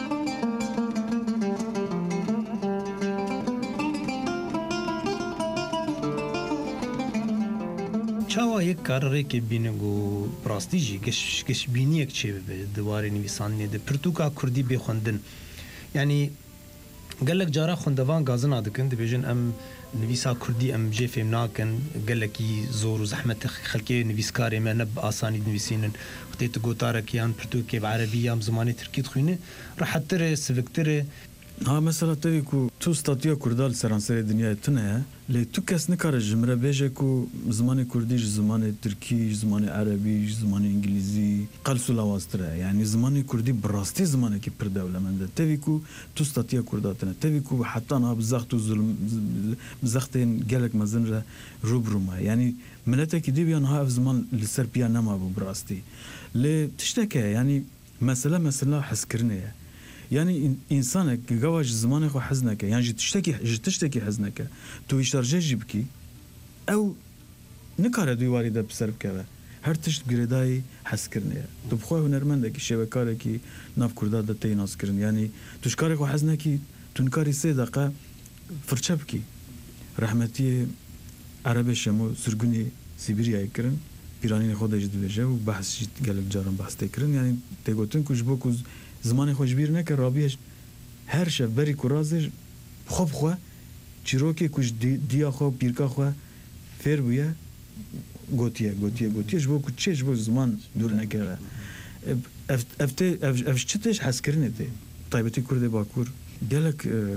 Speaker 13: چاوا یک کاری که بینگو پراستیجی کش کش بینیک چه به دواره نویسانی ده پرتوکا کردی بخوندن یعنی قالك جارا خوندوان غازن ادکن ده بیجن ام نویسا کردی ام جه فهم ناکن قالکی زور و زحمت خلکی نویسکاری ما نب آسانی نویسینن وقتی تو گوتاره کیان پرتوکی بعربی ام زمانی ترکی تخوینه راحت تر سفکتر
Speaker 19: ها مثلا تبي كو تو استاتيا كردال سرانسر الدنيا تنها لي تو كاس نكار جمره بيجا كو زمان كردي زمان تركي زمان عربي زمان انجليزي قلسو لاواسترا يعني زمان كردي براستي زمان كي بر دوله من تبي كو تو استاتيا كرداتنا تبي كو حتى انا بزختو ظلم بزختين قالك مازنره روبروما يعني منتك دي بيان ها زمان للسربيا نما براستي لي تشتكى يعني مثلا مثلا حسكرنيه يعني إنسانك جواج زمانك وحزنك يعني جت تشتكي جت تشتكي حزنك تو يشرجي جيبكي أو نكار دوي واردة بسرب كذا هر تشت جريداي حسكرني تبخوه هنرمندك شبكارك ناف كرداد دتي ناس كرن يعني تشكارك وحزنك تنكاري صدقة فرشبكي رحمتي عربي شمو سرقني سيبيريا يكرن بيراني خود جد بيجا وبحث جد قالك جارم بحث تكرن يعني تقولتن كوش بوكوز زمان خوش بیر نکر رابیش هر شب بری کرازش خوب خواه چیروکی کش دی دیا خواه بیرکا خواه فیر بویه گوتیه گوتیه گوتیه جبو کچه جبو زمان دور نکره افته افش چتش حس کرنه ته طایبتی کرده باکور گلک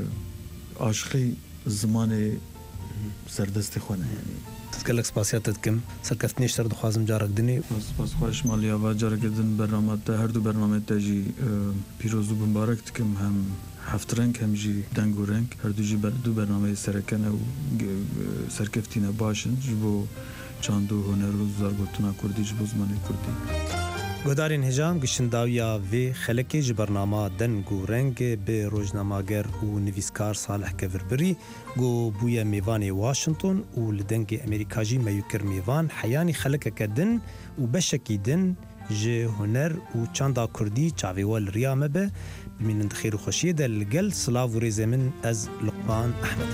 Speaker 19: عاشقی زمان سردست خونه یعنی
Speaker 13: تذكرلك سباسيات كم سركفت نشتر دخوازم جارك دني
Speaker 19: سپاس خوش ماليا و جارك دن برنامه تا هر دو برنامه تاجي پیروزو مبارك تكم هم هفت رنگ هم جي دنگو رنگ هر دو جي دو برنامه سرکنه و سرکفتینه باشن جبو چاندو هنر و زارگوتنا کردی جبو زمان کردی
Speaker 13: گودارین هجام گشن داویا وی خلکی ج برنامه دنگو رنگ به روزنامه‌گر و نویسکار صالح کفربری گو بویا میوان واشنطن و لدنگ امریکاجی میوکر میوان حیانی خلک کدن و بشکی دن ج هنر و چاندا کردی چاویوال ریامه به بمینند خیر و خوشی دل گل سلاو و ریزمن از لقمان احمد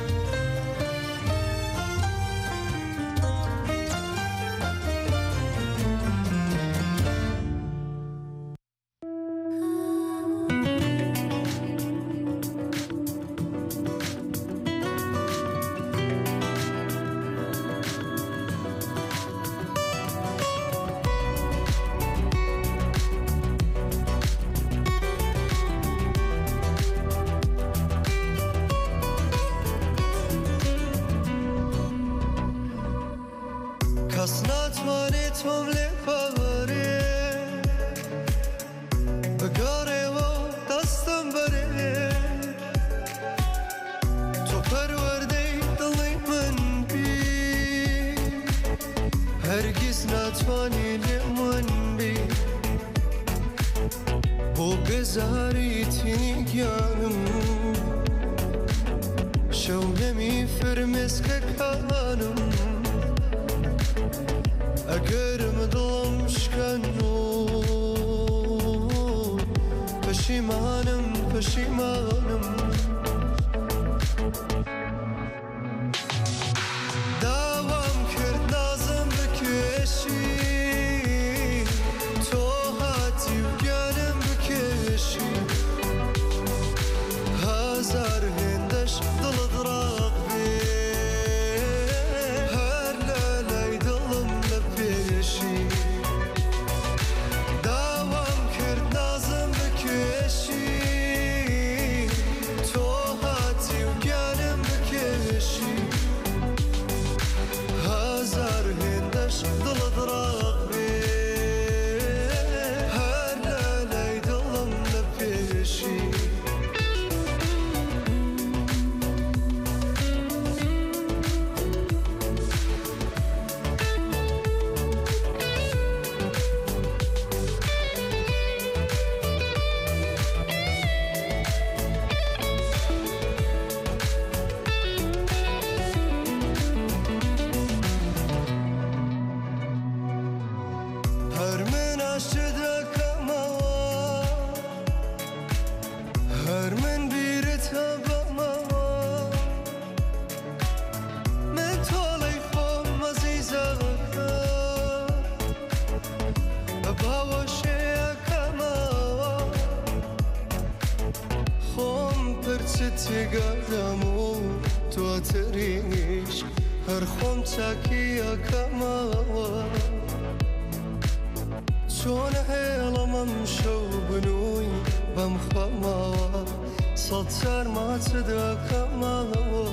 Speaker 20: صد سرما صداك مالو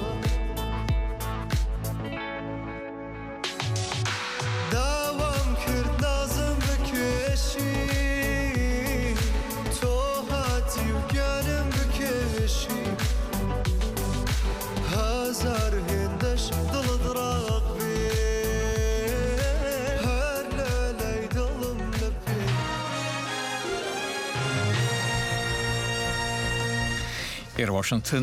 Speaker 20: دوام کرد نازم بکشی تو هاتی و گرم بکشی هزار هندش دل دراغ بی هر لیلی دلم لپی
Speaker 1: Here, Washington.